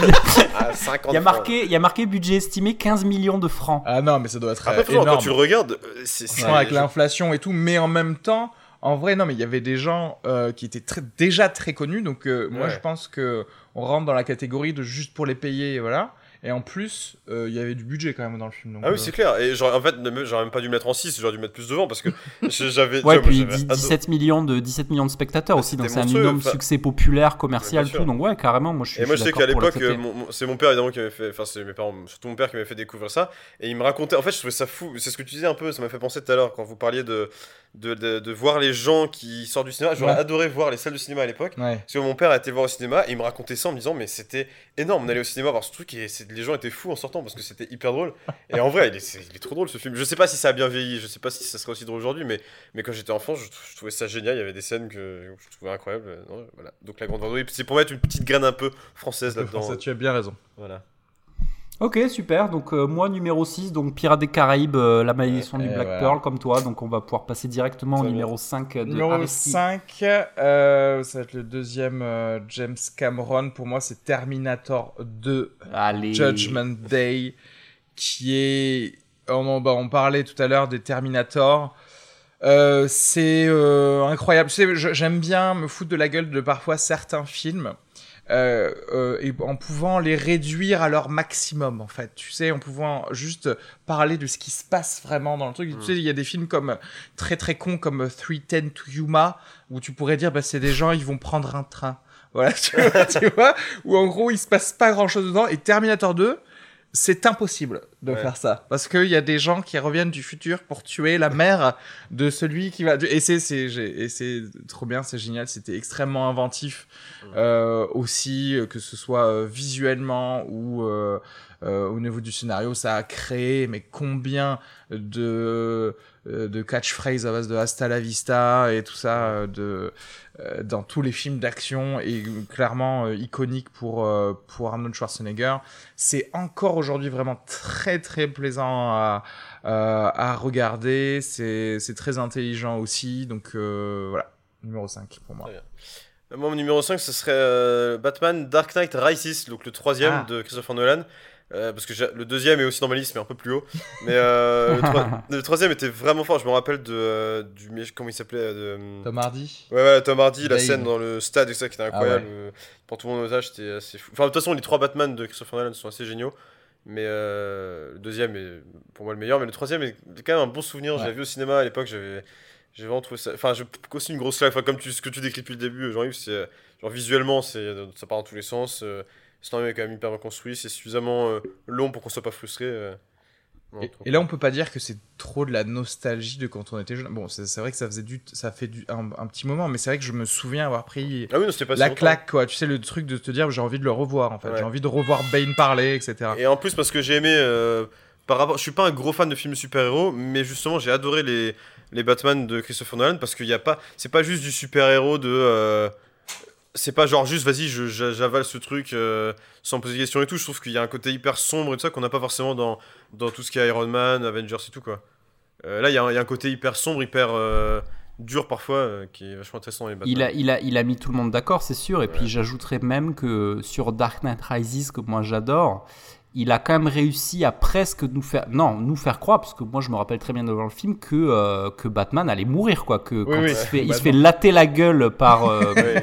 Il y a marqué budget estimé 15 millions de francs. Ah non, mais ça doit être après, énorme. Quand tu le regardes, c'est avec l'inflation et tout, mais en même temps, en vrai non, mais il y avait des gens qui étaient déjà très connus, donc moi je pense que on rentre dans la catégorie de juste pour les payer, voilà. Et en plus, il y avait du budget quand même dans le film. Donc, oui, c'est clair. Et en fait, j'aurais même pas dû mettre en 6, j'aurais dû mettre plus devant parce que j'avais. Ouais, puis 17 millions de spectateurs aussi, donc c'est un énorme succès populaire, commercial, tout. Donc ouais, carrément, moi je suis. Et moi je sais qu'à l'époque, c'est mon père évidemment qui m'avait fait. Enfin, c'est mes parents, surtout mon père qui m'avait fait découvrir ça. Et il me racontait. En fait, je trouvais ça fou. C'est ce que tu disais un peu, ça m'a fait penser tout à l'heure quand vous parliez de voir les gens qui sortent du cinéma. J'aurais adoré voir les salles de cinéma à l'époque. Ouais. Parce que mon père a été voir au cinéma et il me racontait ça en me disant, mais c'était énorme. On allait au cinéma voir ce truc et les gens étaient fous en sortant parce que c'était hyper drôle. Et en vrai, il est trop drôle ce film. Je sais pas si ça a bien vieilli, je sais pas si ça serait aussi drôle aujourd'hui, mais quand j'étais enfant, je trouvais ça génial. Il y avait des scènes que je trouvais incroyables. Voilà. Donc La Grande Vadrouille, c'est pour mettre une petite graine un peu française là-dedans. Ça, tu as bien raison. Voilà. Ok, super. Donc moi numéro 6, donc Pirates des Caraïbes, La Malédiction du Black Pearl, comme toi. Donc on va pouvoir passer directement au numéro 5 de Numéro 5, ça va être le deuxième James Cameron. Pour moi, c'est Terminator 2, Judgment Day, qui est... On parlait tout à l'heure des Terminator. C'est incroyable. Tu sais, j'aime bien me foutre de la gueule de parfois certains films. Et en pouvant les réduire à leur maximum, en fait, tu sais, en pouvant juste parler de ce qui se passe vraiment dans le truc. Tu sais, il y a des films comme très très cons comme 310 to Yuma où tu pourrais dire c'est des gens, ils vont prendre un train, voilà, tu vois, où en gros il se passe pas grand chose dedans. Et Terminator 2, c'est impossible de faire ça parce qu'il y a des gens qui reviennent du futur pour tuer la mère de celui qui va. Et c'est trop bien, c'est génial, c'était extrêmement inventif aussi, que ce soit visuellement ou au niveau du scénario, ça a créé mais combien de catchphrases à base de Hasta la vista et tout ça dans tous les films d'action et clairement iconique pour Arnold Schwarzenegger. C'est encore aujourd'hui vraiment très très plaisant à regarder, c'est très intelligent aussi, donc voilà, numéro 5 pour moi. Moi, mon numéro 5, ce serait Batman Dark Knight Rises, donc le troisième de Christopher Nolan. Parce que le deuxième est aussi dans ma liste mais un peu plus haut, mais le troisième était vraiment fort. Je me rappelle comment il s'appelait, Tom Hardy. Ouais, Tom Hardy, la scène dans le stade et ça qui était incroyable. Pour tout le monde en otage, c'était assez fou. Enfin, de toute façon, les trois Batman de Christopher Nolan sont assez géniaux, mais le deuxième est pour moi le meilleur, mais le troisième est quand même un bon souvenir. J'avais vu au cinéma à l'époque, j'ai vraiment trouvé ça. Enfin, aussi une grosse claque. Enfin, comme ce que tu décris depuis le début, Jean-Yves, c'est genre visuellement, ça part dans tous les sens. C'est quand même hyper bien construit, c'est suffisamment long pour qu'on soit pas frustré. Et là, on peut pas dire que c'est trop de la nostalgie de quand on était jeune. Bon, c'est vrai que ça fait un petit moment, mais c'est vrai que je me souviens avoir pris la claque, quoi. Tu sais, le truc de te dire, j'ai envie de le revoir, en fait. Ouais. J'ai envie de revoir Bane parler, etc. Et en plus, parce que j'ai aimé, je suis pas un gros fan de films super-héros, mais justement, j'ai adoré les Batman de Christopher Nolan, parce qu'il y a pas, c'est pas juste du super-héros c'est pas genre juste vas-y j'avale ce truc sans poser de questions et tout. Je trouve qu'il y a un côté hyper sombre et tout ça qu'on n'a pas forcément dans tout ce qui est Iron Man, Avengers et tout quoi. Là il y a un côté hyper sombre, hyper dur parfois qui est vachement intéressant dans les Batman. Il a mis tout le monde d'accord, c'est sûr, et puis j'ajouterais même que sur Dark Knight Rises, que moi j'adore, il a quand même réussi à presque nous faire croire, parce que moi je me rappelle très bien devant le film que Batman allait mourir, quoi, que quand il se fait latter la gueule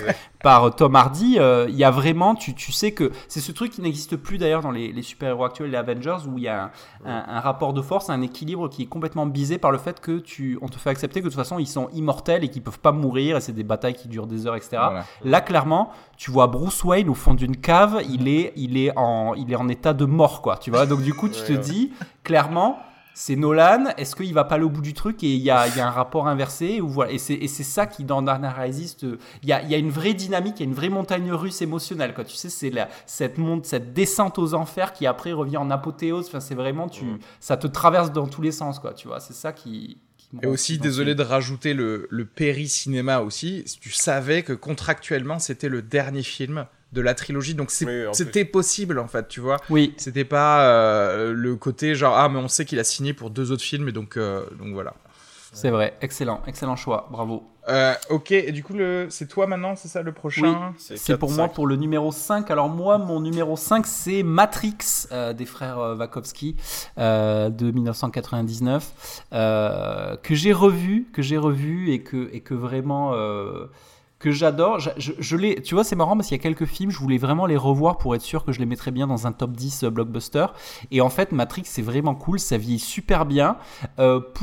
par Tom Hardy, il y a vraiment, tu sais que c'est ce truc qui n'existe plus d'ailleurs dans les super-héros actuels, les Avengers, où il y a un rapport de force, un équilibre qui est complètement biaisé par le fait que on te fait accepter que de toute façon ils sont immortels et qu'ils peuvent pas mourir et c'est des batailles qui durent des heures, etc. Voilà. Là, clairement, tu vois Bruce Wayne au fond d'une cave, il est en état de mort, quoi. Tu vois, donc du coup, tu te dis clairement. C'est Nolan, est-ce qu'il va pas aller au bout du truc et il y a un rapport inversé ou voilà. Et c'est ça qui dans Dark Knight Rises, il y a une vraie dynamique, il y a une vraie montagne russe émotionnelle, quoi. Tu sais, c'est cette descente aux enfers qui après revient en apothéose. Enfin, c'est vraiment ça te traverse dans tous les sens, quoi. Tu vois, c'est ça qui et aussi, désolé de rajouter le péri-cinéma aussi, tu savais que contractuellement c'était le dernier film de la trilogie, donc c'était possible en fait, tu vois. Oui. C'était pas le côté genre mais on sait qu'il a signé pour 2 autres films et donc voilà. C'est vrai, excellent choix, bravo. Ok, et du coup c'est toi maintenant, c'est ça le prochain? Oui, c'est pour moi pour le numéro 5. Alors moi, mon numéro 5, c'est Matrix des frères Wachowski de 1999 que j'ai revu et que vraiment que j'adore. Tu vois, c'est marrant parce qu'il y a quelques films, je voulais vraiment les revoir pour être sûr que je les mettrais bien dans un top 10 blockbuster. Et en fait, Matrix, c'est vraiment cool, ça vieillit super bien. Pourquoi ?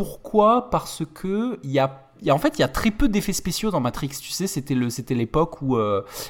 Parce que il y a très peu d'effets spéciaux dans Matrix, tu sais, c'était l'époque où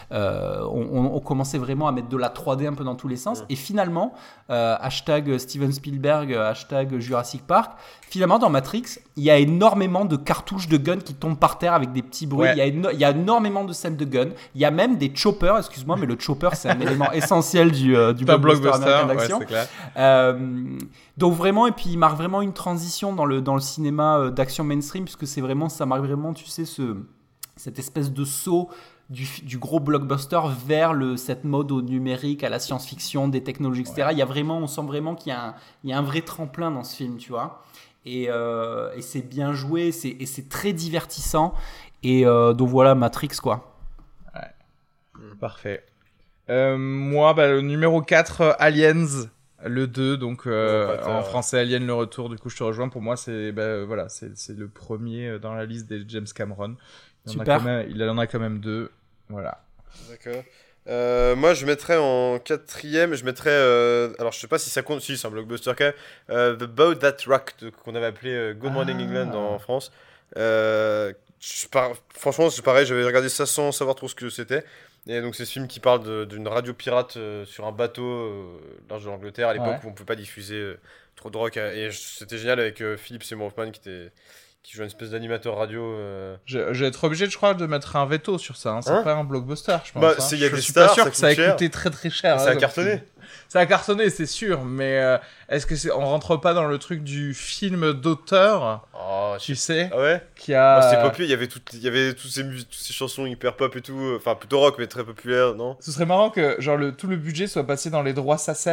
on commençait vraiment à mettre de la 3D un peu dans tous les sens. Et finalement, hashtag Steven Spielberg, hashtag Jurassic Park, finalement dans Matrix, il y a énormément de cartouches de guns qui tombent par terre avec des petits bruits. Ouais. Il y a énormément de scènes de guns. Il y a même des choppers, excuse-moi, mais le chopper, c'est un élément essentiel du blockbuster américain d'action. Ouais, c'est clair. Donc vraiment, et puis il marque vraiment une transition dans le cinéma d'action mainstream, puisque ça marque vraiment, tu sais, cette espèce de saut du gros blockbuster vers cette mode au numérique, à la science-fiction, des technologies, etc. Ouais. On sent vraiment qu'il y a un vrai tremplin dans ce film, tu vois. Et c'est bien joué, et c'est très divertissant. Et donc voilà, Matrix, quoi. Ouais. Parfait. Moi, le numéro 4, Aliens. Le 2, donc en français Alien le retour, du coup je te rejoins, pour moi c'est le premier dans la liste des James Cameron. Il en a quand même 2, voilà. D'accord. Moi je mettrais en 4ème, alors je sais pas si ça compte, si c'est un blockbuster quand même, The Boat That Rocked, qu'on avait appelé Good Morning England en France. Franchement c'est pareil, j'avais regardé ça sans savoir trop ce que c'était. Et donc c'est ce film qui parle d'une radio pirate sur un bateau large de l'Angleterre à l'époque où on ne pouvait pas diffuser trop de rock. Et c'était génial avec Philip Seymour Hoffman qui joue une espèce d'animateur radio. Je vais être obligé, je crois, de mettre un veto sur ça. Hein. C'est pas un blockbuster, je pense. Y a des stars, pas sûr que ça a coûté très très cher. Ça a cartonné. Ça a cartonné, c'est sûr, mais est-ce que on rentre pas dans le truc du film d'auteur, tu sais, ouais. Qui a... C'était populaire, il y avait toutes ces chansons hyper pop et tout, enfin plutôt rock mais très populaires, non? Ce serait marrant que genre tout le budget soit passé dans les droits SACEM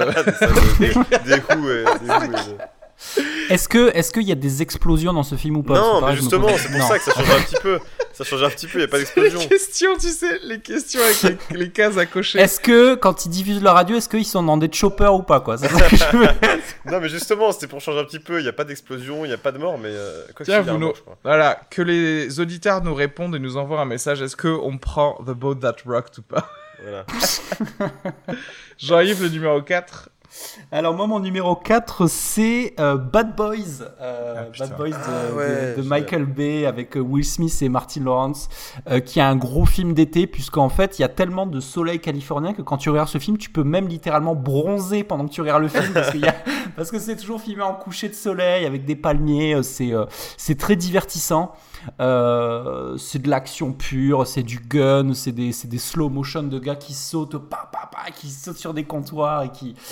des coups. Est-ce qu'il y a des explosions dans ce film ou pas? Non, mais justement, c'est pour ça que ça change un petit peu. Ça change un petit peu, il n'y a pas d'explosion. Les questions, tu sais, les questions avec les cases à cocher. Est-ce que, quand ils diffusent la radio, est-ce qu'ils sont dans des choppers ou pas, quoi? C'est ça que je veux... Non, mais justement, c'était pour changer un petit peu. Il n'y a pas d'explosion, il n'y a pas de mort, mais quoi tiens, voilà, que les auditeurs nous répondent et nous envoient un message. Est-ce qu'on prend The Boat That Rocked ou pas? Voilà. Jean-Yves, le numéro 4. Alors moi, mon numéro 4, c'est Bad Boys. Bad Boys de Michael Bay avec Will Smith et Martin Lawrence, qui est un gros film d'été, puisqu'en fait, il y a tellement de soleil californien que quand tu regardes ce film, tu peux même littéralement bronzer pendant que tu regardes le film, parce que c'est toujours filmé en coucher de soleil, avec des palmiers, c'est très divertissant. C'est de l'action pure, c'est du gun, c'est des slow motion de gars qui sautent, qui sautent sur des comptoirs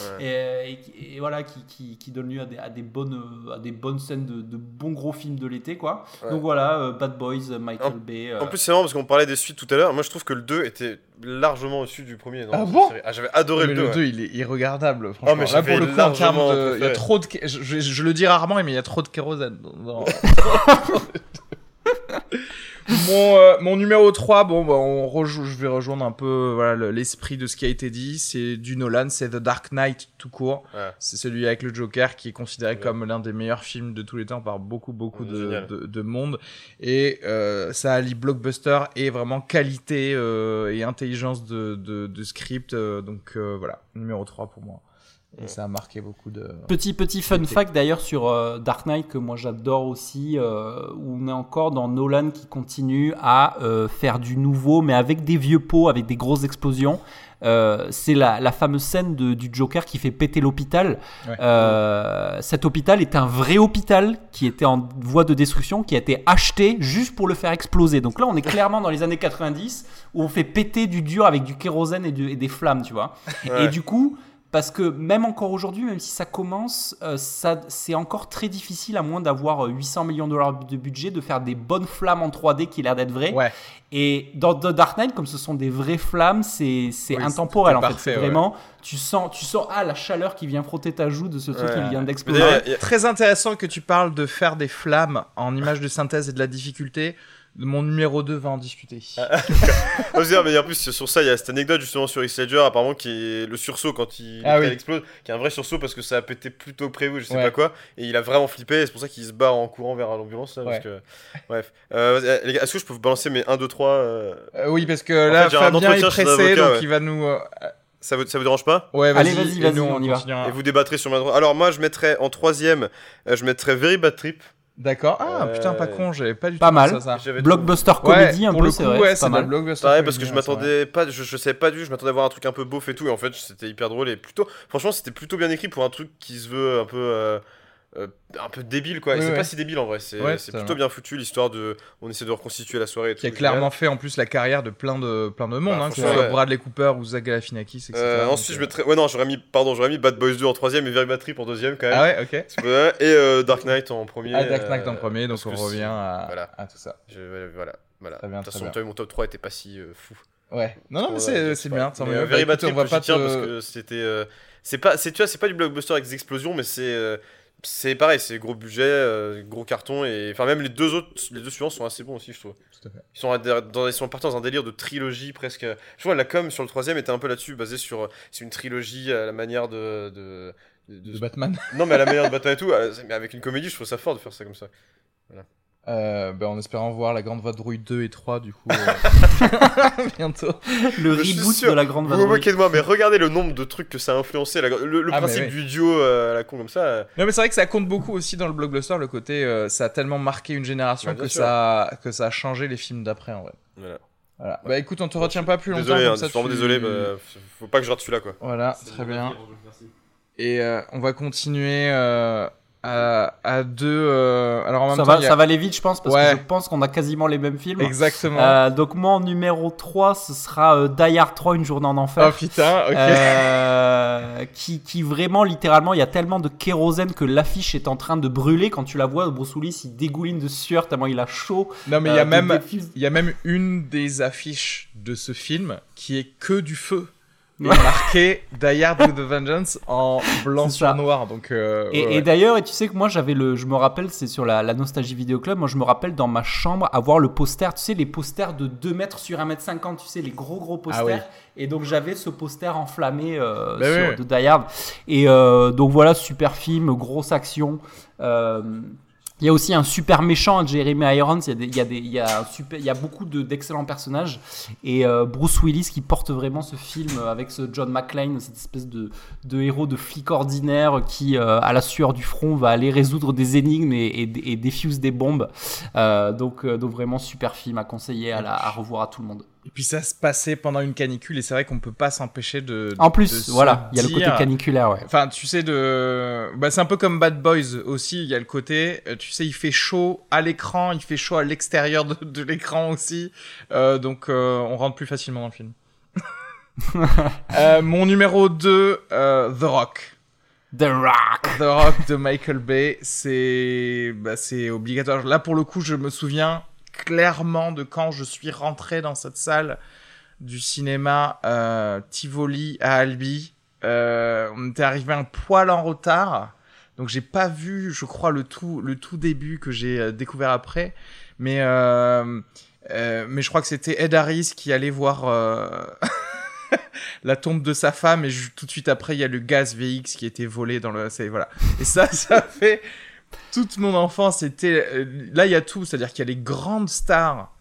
et voilà, qui donnent lieu à des bonnes scènes de bons gros films de l'été, quoi. Ouais. Donc voilà, Bad Boys, Michael Bay. En plus, c'est marrant parce qu'on parlait des suites tout à l'heure. Moi, je trouve que le 2 était largement au-dessus du premier. Ah bon? J'avais adoré le 2. Le 2, il est irregardable, franchement. Mais là, pour le coup, en termes de. Il y a trop de. Je le dis rarement, mais il y a trop de kérosène. Mon numéro 3, bon, bah, je vais rejoindre un peu voilà, l'esprit de ce qui a été dit. C'est du Nolan, c'est The Dark Knight tout court. Ouais. C'est celui avec le Joker qui est considéré Ouais. comme l'un des meilleurs films de tous les temps par beaucoup Génial. de monde. Et ça allie blockbuster et vraiment qualité et intelligence de script. Donc voilà, numéro 3 pour moi. Et ça a marqué beaucoup de... Petit fun fact d'ailleurs sur Dark Knight que moi j'adore aussi, où on est encore dans Nolan qui continue à faire du nouveau, mais avec des vieux pots, avec des grosses explosions. C'est la fameuse scène du Joker qui fait péter l'hôpital. Ouais. Cet hôpital est un vrai hôpital qui était en voie de destruction, qui a été acheté juste pour le faire exploser. Donc là, on est clairement dans les années 90 où on fait péter du dur avec du kérosène et des flammes, tu vois. Ouais. Et du coup... Parce que même encore aujourd'hui, même si ça commence, c'est encore très difficile, à moins d'avoir 800 millions de dollars de budget, de faire des bonnes flammes en 3D qui a l'air d'être vraies. Ouais. Et dans The Dark Knight, comme ce sont des vraies flammes, c'est intemporel c'est en fait. parfait, C'est vraiment, tu sens la chaleur qui vient frotter ta joue de ce truc qui vient d'exploser. Très intéressant que tu parles de faire des flammes en images de synthèse et de la difficulté. Mon numéro 2 va en discuter. Je veux dire, mais en plus, sur ça, il y a cette anecdote justement sur Heath Ledger, apparemment, qui est le sursaut quand il explose, qui est un vrai sursaut parce que ça a pété plus tôt que prévu, je sais pas quoi, et il a vraiment flippé, et c'est pour ça qu'il se barre en courant vers l'ambulance. Là, parce que... Bref. Les gars, est-ce que je peux vous balancer mes 1, 2, 3 Oui, parce que là, fait, Fabien est chez un pressé, avocat, donc il va nous. Ça vous dérange pas? Ouais, Allez, vas-y, nous, on y va. continuera. Et vous débattrez sur ma droite. Alors, moi, je mettrais en 3ème, je mettrais Very Bad Trip. D'accord. Ah, putain, pas con, j'avais pas du tout Pas mal. pensé à ça. Blockbuster comédie un pour peu, le c'est coup, vrai. ouais, c'est c'est pas de mal. blockbuster. Pareil, parce que comédie, je m'attendais pas, je savais pas je m'attendais à voir un truc un peu beauf et tout, et en fait, c'était hyper drôle et plutôt. Franchement, c'était plutôt bien écrit pour un truc qui se veut un peu débile, quoi. Et c'est pas si débile en vrai, c'est plutôt bien foutu, l'histoire de. On essaie de reconstituer la soirée et tout. Qui a clairement fait en plus la carrière de plein de monde, que ce soit Bradley Cooper ou Zach Galifianakis, etc. Ensuite, je mettrais. Ouais, non, j'aurais mis Bad Boys 2 en 3ème et Very Bad Trip en 2ème quand même. Ah ouais, ok. Et Dark Knight en premier. Dark Knight en premier, donc on revient à tout ça. Voilà. Très bien, De toute façon, mon top 3 était pas si fou. Ouais. Non, mais c'est bien. Very Bad Trip, j'y tiens parce que c'était. C'est pas du blockbuster avec des explosions, mais c'est pareil, c'est gros budget, gros carton, et enfin même les deux suivants sont assez bons aussi, je trouve. Tout à fait. Ils sont partis dans un délire de trilogie presque. Je vois la com sur le 3ème était un peu là-dessus, basé sur c'est une trilogie à la manière de Batman. Non, mais à la manière de Batman et tout, mais avec une comédie, je trouve ça fort de faire ça comme ça. Voilà. En espérant voir La Grande Vadrouille 2 et 3 du coup bientôt. Le reboot de La Grande Vadrouille. Vous vous moquez de moi, mais regardez le nombre de trucs que ça a influencé, le principe du duo à la con comme ça. Non, mais c'est vrai que ça compte beaucoup aussi dans le blockbuster, le côté ça a tellement marqué une génération que ça a changé les films d'après en vrai. Voilà. Bah écoute, on te retient pas plus longtemps. Désolé, comme je ça, suis vraiment désolé, faut pas que je rate celui-là quoi. Voilà, très bien. Et on va continuer à deux. Alors en même temps, ça va aller vite, je pense, parce que je pense qu'on a quasiment les mêmes films. Exactement. Donc moi, en numéro 3, ce sera Die Hard 3, Une journée en enfer. Oh putain, ok. Qui vraiment, littéralement, il y a tellement de kérosène que l'affiche est en train de brûler. Quand tu la vois, Bruce Willis, il dégouline de sueur tellement il a chaud. Non, mais il y a même une des affiches de ce film qui est que du feu. Et marqué Die Hard with a Vengeance en blanc sur noir. Donc, et d'ailleurs, et tu sais que moi je me rappelle, c'est sur la Nostalgie Vidéo Club, moi je me rappelle dans ma chambre avoir le poster, tu sais, les posters de 2 mètres sur 1,50 m, tu sais, les gros posters. Ah oui. Et donc j'avais ce poster enflammé de Die Hard. Et donc voilà, super film, grosse action. Il y a aussi un super méchant, Jeremy Irons. Il y a beaucoup d'excellents personnages. Et Bruce Willis qui porte vraiment ce film avec ce John McClane, cette espèce de héros de flic ordinaire qui, à la sueur du front, va aller résoudre des énigmes et défuse des bombes. Donc vraiment super film à conseiller à revoir à tout le monde. Et puis ça se passait pendant une canicule et c'est vrai qu'on peut pas s'empêcher de. En plus, voilà, il y a le côté caniculaire, ouais. Enfin, tu sais c'est un peu comme Bad Boys aussi. Il y a le côté, tu sais, il fait chaud à l'écran, il fait chaud à l'extérieur de l'écran aussi. Donc on rentre plus facilement dans le film. Mon numéro 2, The Rock. The Rock de Michael Bay, c'est obligatoire. Là, pour le coup, je me souviens clairement de quand je suis rentré dans cette salle du cinéma Tivoli à Albi. On était arrivé un poil en retard. donc j'ai pas vu, je crois, le tout début que j'ai découvert après, mais je crois que c'était Ed Harris qui allait voir la tombe de sa femme, et tout de suite après il y a le gaz VX qui était volé dans le, voilà, et ça fait toute mon enfance. C'était là il y a tout, c'est-à-dire qu'il y a les grandes stars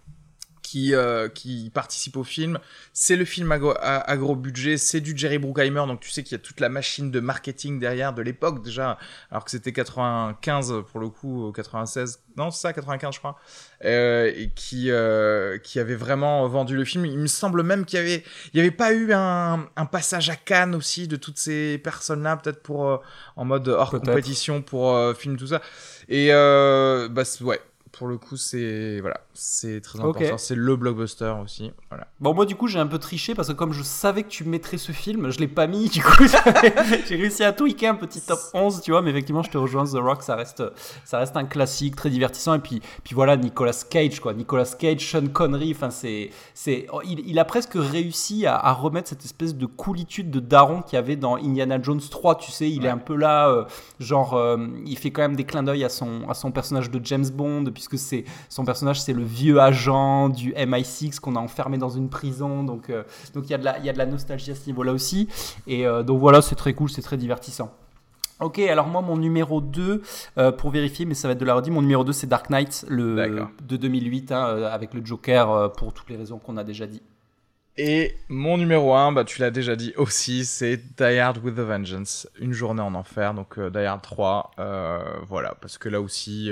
qui participent au film. C'est le film à gros budget, c'est du Jerry Bruckheimer, donc tu sais qu'il y a toute la machine de marketing derrière de l'époque déjà, alors que c'était 95 pour le coup, 96, non c'est ça, 95 je crois, et qui avait vraiment vendu le film. Il me semble même qu'il y avait pas eu un passage à Cannes aussi de toutes ces personnes-là, peut-être pour en mode hors compétition pour film tout ça, et ouais. Pour le coup, c'est très important. C'est le blockbuster aussi. Voilà. Bon, moi, du coup, j'ai un peu triché parce que comme je savais que tu mettrais ce film, je l'ai pas mis. Du coup, j'ai réussi à tweaker un petit top 11, tu vois. Mais effectivement, je te rejoins. The Rock, ça reste un classique très divertissant. Et puis voilà, Nicolas Cage, quoi. Nicolas Cage, Sean Connery. Enfin, il a presque réussi à remettre cette espèce de coolitude de daron qu'il y avait dans Indiana Jones 3. Tu sais, il est un peu là, il fait quand même des clins d'œil à son personnage de James Bond, puisque son personnage, c'est le vieux agent du MI6 qu'on a enfermé dans une prison, donc il y a de la nostalgie à ce niveau-là aussi, et donc voilà, c'est très cool, c'est très divertissant. Ok, alors moi, mon numéro 2, pour vérifier, mais ça va être de la redit, mon numéro 2, c'est Dark Knight, de 2008, avec le Joker, pour toutes les raisons qu'on a déjà dit. Et mon numéro 1, tu l'as déjà dit aussi, c'est Die Hard with a Vengeance, Une journée en enfer, donc Die Hard 3, voilà, parce que là aussi,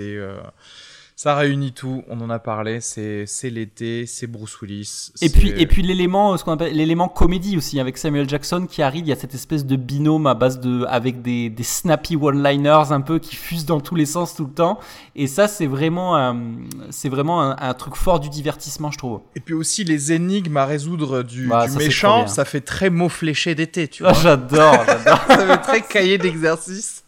ça réunit tout, on en a parlé, c'est l'été, c'est Bruce Willis. Et puis l'élément, ce qu'on appelle l'élément comédie aussi, avec Samuel Jackson qui arrive, il y a cette espèce de binôme à base avec des snappy one-liners un peu qui fusent dans tous les sens tout le temps, et ça c'est vraiment un truc fort du divertissement, je trouve. Et puis aussi les énigmes à résoudre du méchant, ça fait très mot fléché d'été, tu vois. J'adore. Ça fait très cahier d'exercice.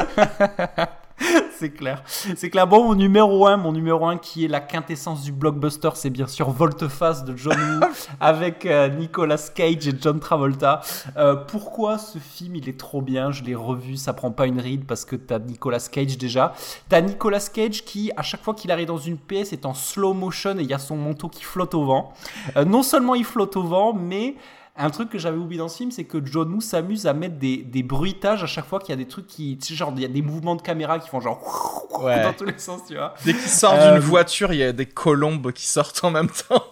C'est clair. Bon, mon numéro 1 qui est la quintessence du blockbuster, c'est bien sûr Volte-Face de John Woo avec Nicolas Cage et John Travolta. Pourquoi ce film il est trop bien? Je l'ai revu, ça prend pas une ride parce que t'as Nicolas Cage déjà. T'as Nicolas Cage qui, à chaque fois qu'il arrive dans une pièce, est en slow motion et il y a son manteau qui flotte au vent. Non seulement il flotte au vent, mais un truc que j'avais oublié dans ce film, c'est que John Woo s'amuse à mettre des bruitages à chaque fois qu'il y a des trucs qui, tu sais, genre, il y a des mouvements de caméra qui font genre dans tous les sens, tu vois. Dès qu'il sort d'une voiture, il y a des colombes qui sortent en même temps.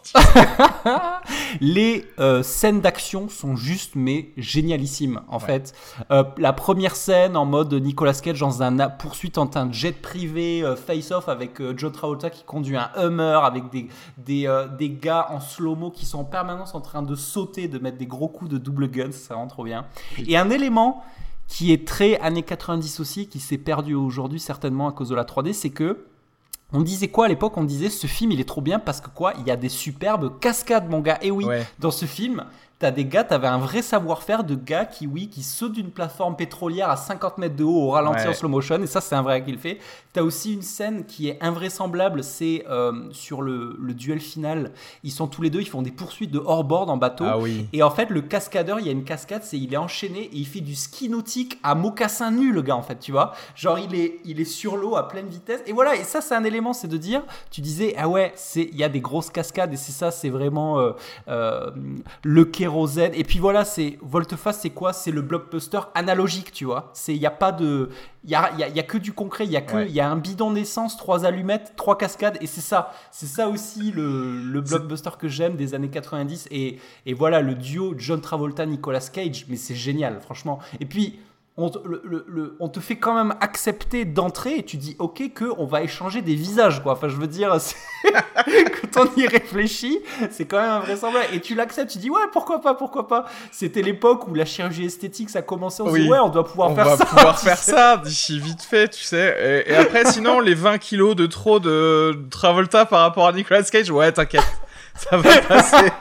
Les scènes d'action sont juste mais génialissimes en fait. La première scène en mode Nicolas Cage dans un poursuite en un jet privé face-off avec John Travolta qui conduit un Hummer avec des gars en slow-mo qui sont en permanence en train de sauter, de mettre des gros coups de double gun, ça rend trop bien. Et un élément qui est très années 90 aussi, qui s'est perdu aujourd'hui certainement à cause de la 3D, c'est que on disait quoi à l'époque? On disait ce film il est trop bien parce que quoi, il y a des superbes cascades, mon gars. Et oui, dans ce film, t'avais un vrai savoir-faire de gars qui sautent d'une plateforme pétrolière à 50 mètres de haut au ralenti en slow motion, et ça c'est un vrai gars qui le fait. T'as aussi une scène qui est invraisemblable, c'est sur le duel final, ils sont tous les deux, ils font des poursuites de hors-board en bateau, et en fait le cascadeur, il y a une cascade, il est enchaîné et il fait du ski nautique à mocassin nu, le gars, en fait, tu vois, genre il est sur l'eau à pleine vitesse, et voilà, et ça c'est un élément, c'est de dire, tu disais, ah ouais, il y a des grosses cascades, et c'est ça, c'est vraiment le kérosène, et puis voilà, c'est Volte-Face, c'est quoi? C'est le blockbuster analogique, tu vois, il y a pas de, il y a que du concret, il y a un bidon d'essence, 3 allumettes, 3 cascades, et c'est ça aussi le blockbuster que j'aime des années 90, et voilà, le duo John Travolta Nicolas Cage, mais c'est génial franchement. Et puis on te fait quand même accepter d'entrée, et tu dis ok qu'on va échanger des visages, quoi. Enfin, je veux dire, quand on y réfléchit, c'est quand même invraisemblable, et tu l'acceptes, tu dis ouais, pourquoi pas. C'était l'époque où la chirurgie esthétique ça commençait, on se dit ouais, on doit pouvoir faire ça d'ici vite fait, tu sais, et après sinon les 20 kilos de trop de Travolta par rapport à Nicolas Cage, ouais, t'inquiète, ça va passer.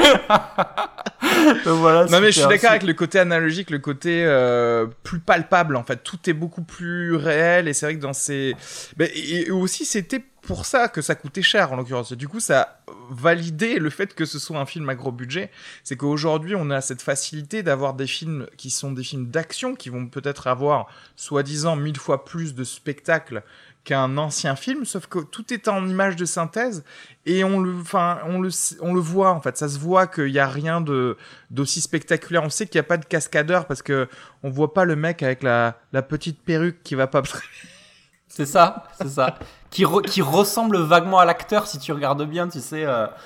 Voilà, non mais je suis d'accord avec le côté analogique, le côté plus palpable, en fait, tout est beaucoup plus réel, et c'est vrai que dans ces et aussi c'était pour ça que ça coûtait cher en l'occurrence. Et du coup, ça a validé le fait que ce soit un film à gros budget. C'est qu'aujourd'hui, on a cette facilité d'avoir des films qui sont des films d'action qui vont peut-être avoir soi-disant 1000 fois plus de spectacle qu'un ancien film, sauf que tout est en image de synthèse et on le voit en fait. Ça se voit qu'il y a rien d'aussi spectaculaire. On sait qu'il y a pas de cascadeur parce que on voit pas le mec avec la petite perruque qui va pas. C'est ça. Qui ressemble vaguement à l'acteur si tu regardes bien, tu sais.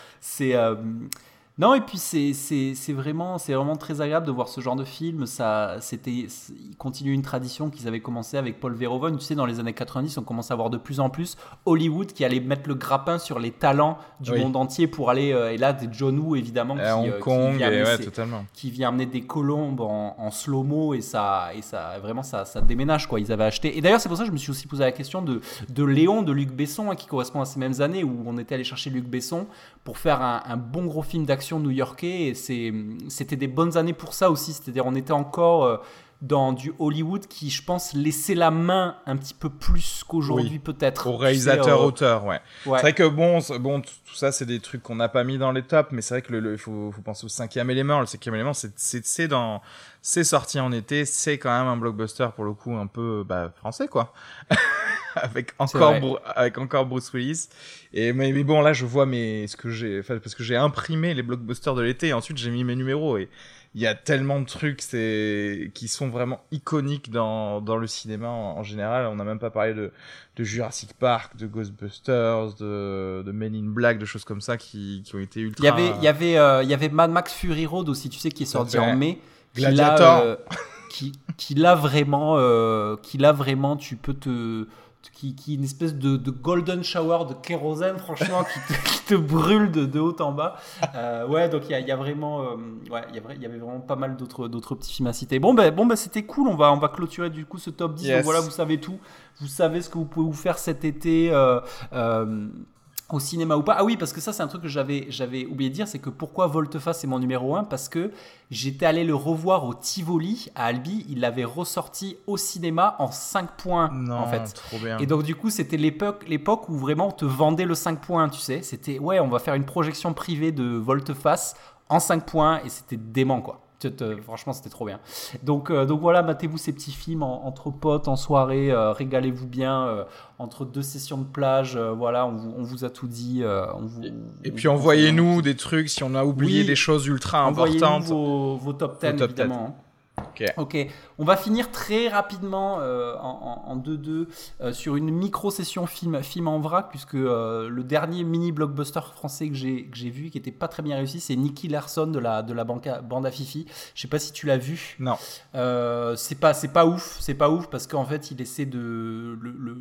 Non, et puis c'est vraiment très agréable de voir ce genre de film. Il continue une tradition qu'ils avaient commencé avec Paul Verhoeven. Tu sais, dans les années 90, on commençait à voir de plus en plus Hollywood qui allait mettre le grappin sur les talents du monde entier pour aller. Et là, des John Woo, évidemment, Hong Kong, qui vient amener des colombes en slow-mo et ça vraiment, ça déménage, quoi. Ils avaient acheté. Et d'ailleurs, c'est pour ça que je me suis aussi posé la question de Léon, de Luc Besson, hein, qui correspond à ces mêmes années où on était allé chercher Luc Besson pour faire un bon gros film d'action new-yorkais, et c'était des bonnes années pour ça aussi, c'est-à-dire on était encore dans du Hollywood qui, je pense, laissait la main un petit peu plus qu'aujourd'hui, peut-être. Au réalisateur-auteur, ouais. C'est vrai que bon, tout ça, c'est des trucs qu'on n'a pas mis dans les tops, mais c'est vrai que il faut penser au cinquième élément. Le cinquième élément, c'est sorti en été, c'est quand même un blockbuster pour le coup un peu français, quoi. avec encore Bruce Willis. Mais bon, là, je vois parce que j'ai imprimé les blockbusters de l'été et ensuite j'ai mis mes numéros et il y a tellement de trucs qui sont vraiment iconiques dans le cinéma en général. On n'a même pas parlé de Jurassic Park, de Ghostbusters, de Men in Black, de choses comme ça qui ont été ultra... Il y avait Mad Max Fury Road aussi, tu sais, qui est sorti en mai. Gladiator. Qui l'a vraiment, tu peux qui est une espèce de golden shower de kérosène, franchement, qui te brûle de haut en bas. Donc il y a vraiment, il y avait vraiment pas mal d'autres petits films à citer. Bon, c'était cool. On va clôturer du coup ce top 10. Yes. Donc voilà, vous savez tout. Vous savez ce que vous pouvez vous faire cet été. Au cinéma ou pas. Ah oui, parce que ça, c'est un truc que j'avais oublié de dire, c'est que pourquoi Volte-Face est mon numéro 1, parce que j'étais allé le revoir au Tivoli à Albi, il l'avait ressorti au cinéma en 5 points, en fait. Trop bien. Et donc du coup, c'était l'époque où vraiment on te vendait le 5 points, tu sais. C'était, on va faire une projection privée de Volte-Face en 5 points, et c'était dément, quoi. Franchement, c'était trop bien. Donc voilà, matez-vous ces petits films entre potes, en soirée, régalez-vous bien entre 2 sessions de plage. Voilà, on vous a tout dit. Et puis envoyez-nous des trucs si on a oublié des choses ultra importantes. Envoyez-nous vos top 10, évidemment. Ok, on va finir très rapidement en 2-2 sur une micro-session film en vrac, puisque le dernier mini-blockbuster français que j'ai vu, qui n'était pas très bien réussi, c'est Nicky Larson de la bande à Fifi. Je sais pas si tu l'as vu. Non. C'est pas ouf parce qu'en fait il essaie de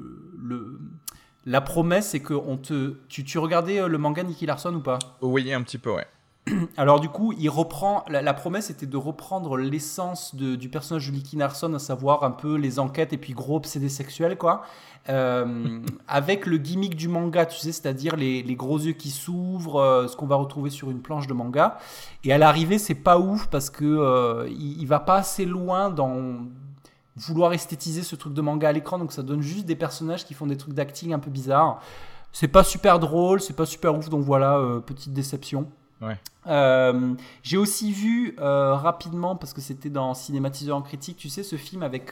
la promesse, c'est que tu regardais le manga Nicky Larson ou pas? Oui, un petit peu, ouais. Alors du coup, il reprend. La promesse était de reprendre l'essence du personnage de Nicky Larson, à savoir un peu les enquêtes et puis gros obsédé sexuel, quoi. Avec le gimmick du manga, tu sais, c'est-à-dire les gros yeux qui s'ouvrent, ce qu'on va retrouver sur une planche de manga. Et à l'arrivée, c'est pas ouf parce que il va pas assez loin dans vouloir esthétiser ce truc de manga à l'écran, donc ça donne juste des personnages qui font des trucs d'acting un peu bizarres. C'est pas super drôle, c'est pas super ouf, donc voilà, petite déception. Ouais. J'ai aussi vu rapidement, parce que c'était dans Cinématiseur en critique, tu sais, ce film avec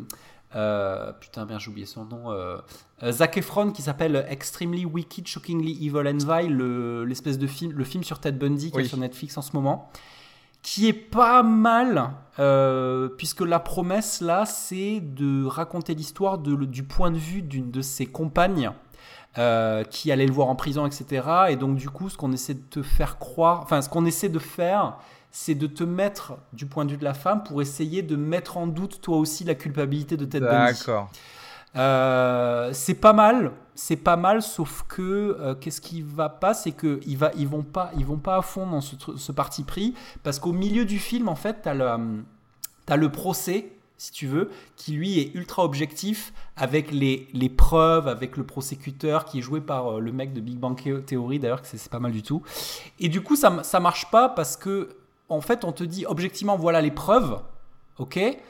j'ai oublié son nom, Zac Efron, qui s'appelle Extremely Wicked, Shockingly Evil and Vile, l'espèce de film, le film sur Ted Bundy qui est sur Netflix en ce moment, qui est pas mal, puisque la promesse là, c'est de raconter l'histoire du point de vue d'une de ses compagnes, qui allait le voir en prison, etc. Et donc du coup, ce qu'on essaie de te faire croire, ce qu'on essaie de faire, c'est de te mettre du point de vue de la femme pour essayer de mettre en doute toi aussi la culpabilité de Ted Bundy. D'accord. C'est pas mal, sauf que qu'est-ce qui va pas, c'est que ils vont pas à fond dans ce parti pris, parce qu'au milieu du film, en fait, t'as le procès, si tu veux, qui lui est ultra objectif, avec les preuves, avec le prosécuteur qui est joué par le mec de Big Bang Theory, d'ailleurs, que c'est pas mal du tout. Et du coup, ça marche pas, parce que en fait, on te dit objectivement, voilà les preuves, ok,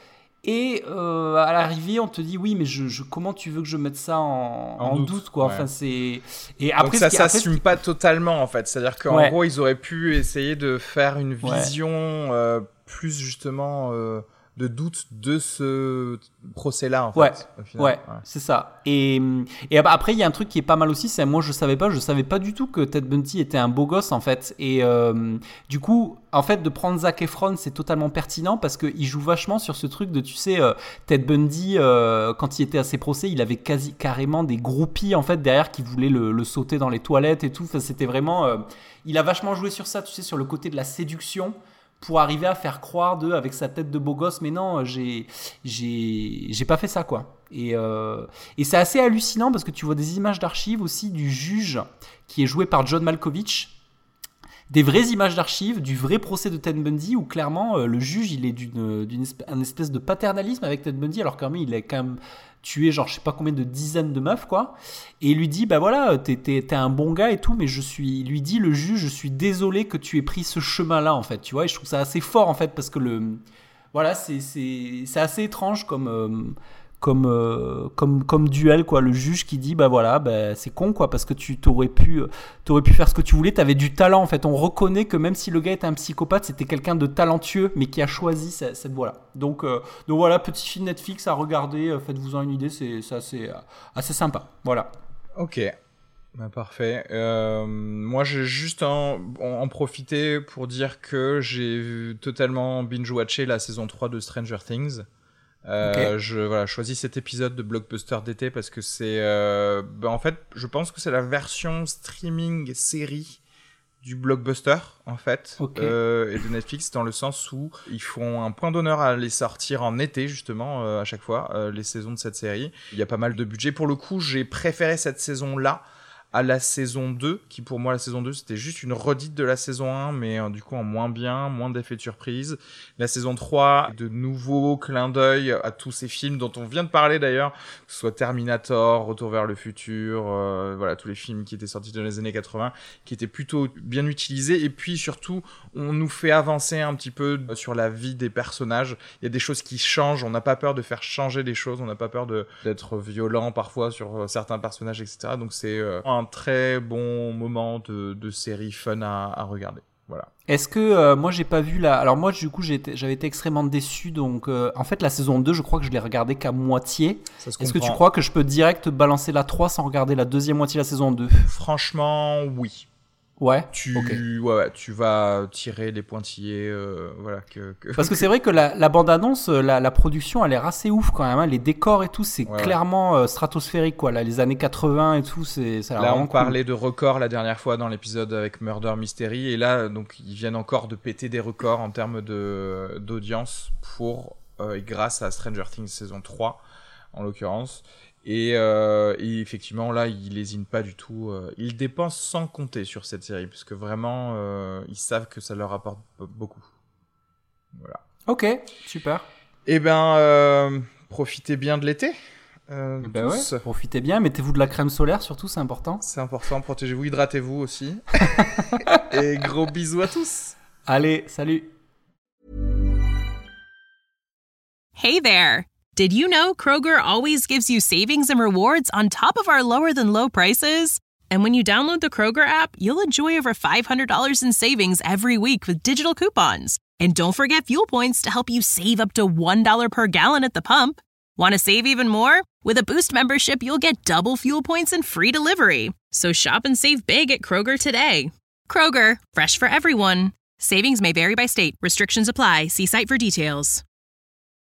Et à l'arrivée, on te dit oui, mais comment tu veux que je mette ça en doute, quoi. Ouais. Enfin, c'est. Et après, donc ça s'assume pas totalement, en fait. C'est-à-dire qu'en Ouais. gros, ils auraient pu essayer de faire une vision plus justement de doute de ce procès-là, en fait. Ouais. Au final. Ouais, c'est ça. Et après, il y a un truc qui est pas mal aussi, c'est moi je savais pas du tout que Ted Bundy était un beau gosse en fait. Et du coup, en fait, de prendre Zac Efron, c'est totalement pertinent parce qu'il joue vachement sur ce truc de, tu sais, Ted Bundy, quand il était à ses procès, il avait carrément des groupies en fait derrière qui voulaient le sauter dans les toilettes et tout. Enfin, c'était vraiment, il a vachement joué sur ça, tu sais, sur le côté de la séduction, pour arriver à faire croire avec sa tête de beau gosse, mais non, j'ai pas fait ça, quoi. Et c'est assez hallucinant parce que tu vois des images d'archives aussi du juge qui est joué par John Malkovich, des vraies images d'archives du vrai procès de Ted Bundy où clairement le juge il est d'une espèce de paternalisme avec Ted Bundy alors qu'il a quand même tué genre je sais pas combien de dizaines de meufs, quoi, et il lui dit bah voilà t'es un bon gars et tout, mais il lui dit, le juge, je suis désolé que tu aies pris ce chemin là en fait, tu vois. Et je trouve ça assez fort en fait parce que voilà, c'est assez étrange comme duel, quoi. Le juge qui dit bah voilà, bah, c'est con, quoi, parce que t'aurais pu faire ce que tu voulais, t'avais du talent en fait. On reconnaît que même si le gars était un psychopathe, c'était quelqu'un de talentueux mais qui a choisi cette voie-là. Donc voilà, petit film Netflix à regarder, faites-vous en une idée, c'est assez sympa. Voilà. Ok. Bah, parfait. Moi, j'ai juste en profité pour dire que j'ai totalement binge-watché la saison 3 de Stranger Things. Okay. Je choisis cet épisode de Blockbuster d'été parce que c'est en fait je pense que c'est la version streaming série du Blockbuster en fait, okay. Et de Netflix, dans le sens où ils font un point d'honneur à les sortir en été justement à chaque fois, les saisons de cette série. Il y a pas mal de budget. Pour le coup, j'ai préféré cette saison là à la saison 2, qui pour moi la saison 2 c'était juste une redite de la saison 1, mais du coup en moins bien, moins d'effets de surprise. La saison 3, de nouveaux clins d'œil à tous ces films dont on vient de parler d'ailleurs, que ce soit Terminator, Retour vers le futur, voilà, tous les films qui étaient sortis dans les années 80, qui étaient plutôt bien utilisés. Et puis surtout, on nous fait avancer un petit peu sur la vie des personnages. Il y a des choses qui changent, on n'a pas peur de faire changer des choses, on n'a pas peur d'être violent parfois sur certains personnages, etc. Donc c'est un très bon moment de série fun à regarder. Voilà. Est-ce que moi j'ai pas vu la... Alors moi du coup j'avais été extrêmement déçu, donc en fait la saison 2 je crois que je l'ai regardée qu'à moitié. Est-ce que tu crois que je peux direct balancer la 3 sans regarder la deuxième moitié de la saison 2? Franchement oui. Ouais. Tu vas tirer les pointillés, voilà. Parce que c'est vrai que la bande-annonce, la production, elle a l'air assez ouf quand même. Hein. Les décors et tout, c'est clairement stratosphérique, quoi. Là, les années 80 et tout, ça a l'air là, vraiment on parlait de records la dernière fois dans l'épisode avec Murder Mystery, et là, donc, ils viennent encore de péter des records en termes d'audience grâce à Stranger Things saison 3, en l'occurrence. Et effectivement, là, ils lésinent pas du tout. Ils dépensent sans compter sur cette série, parce que vraiment, ils savent que ça leur apporte beaucoup. Voilà. Ok, super. Eh ben, profitez bien de l'été. Ben ouais, profitez bien, mettez-vous de la crème solaire surtout, c'est important. C'est important, protégez-vous, hydratez-vous aussi. Et gros bisous à tous. Allez, salut. Hey there. Did you know Kroger always gives you savings and rewards on top of our lower-than-low prices? And when you download the Kroger app, you'll enjoy over $500 in savings every week with digital coupons. And don't forget fuel points to help you save up to $1 per gallon at the pump. Want to save even more? With a Boost membership, you'll get double fuel points and free delivery. So shop and save big at Kroger today. Kroger, fresh for everyone. Savings may vary by state. Restrictions apply. See site for details.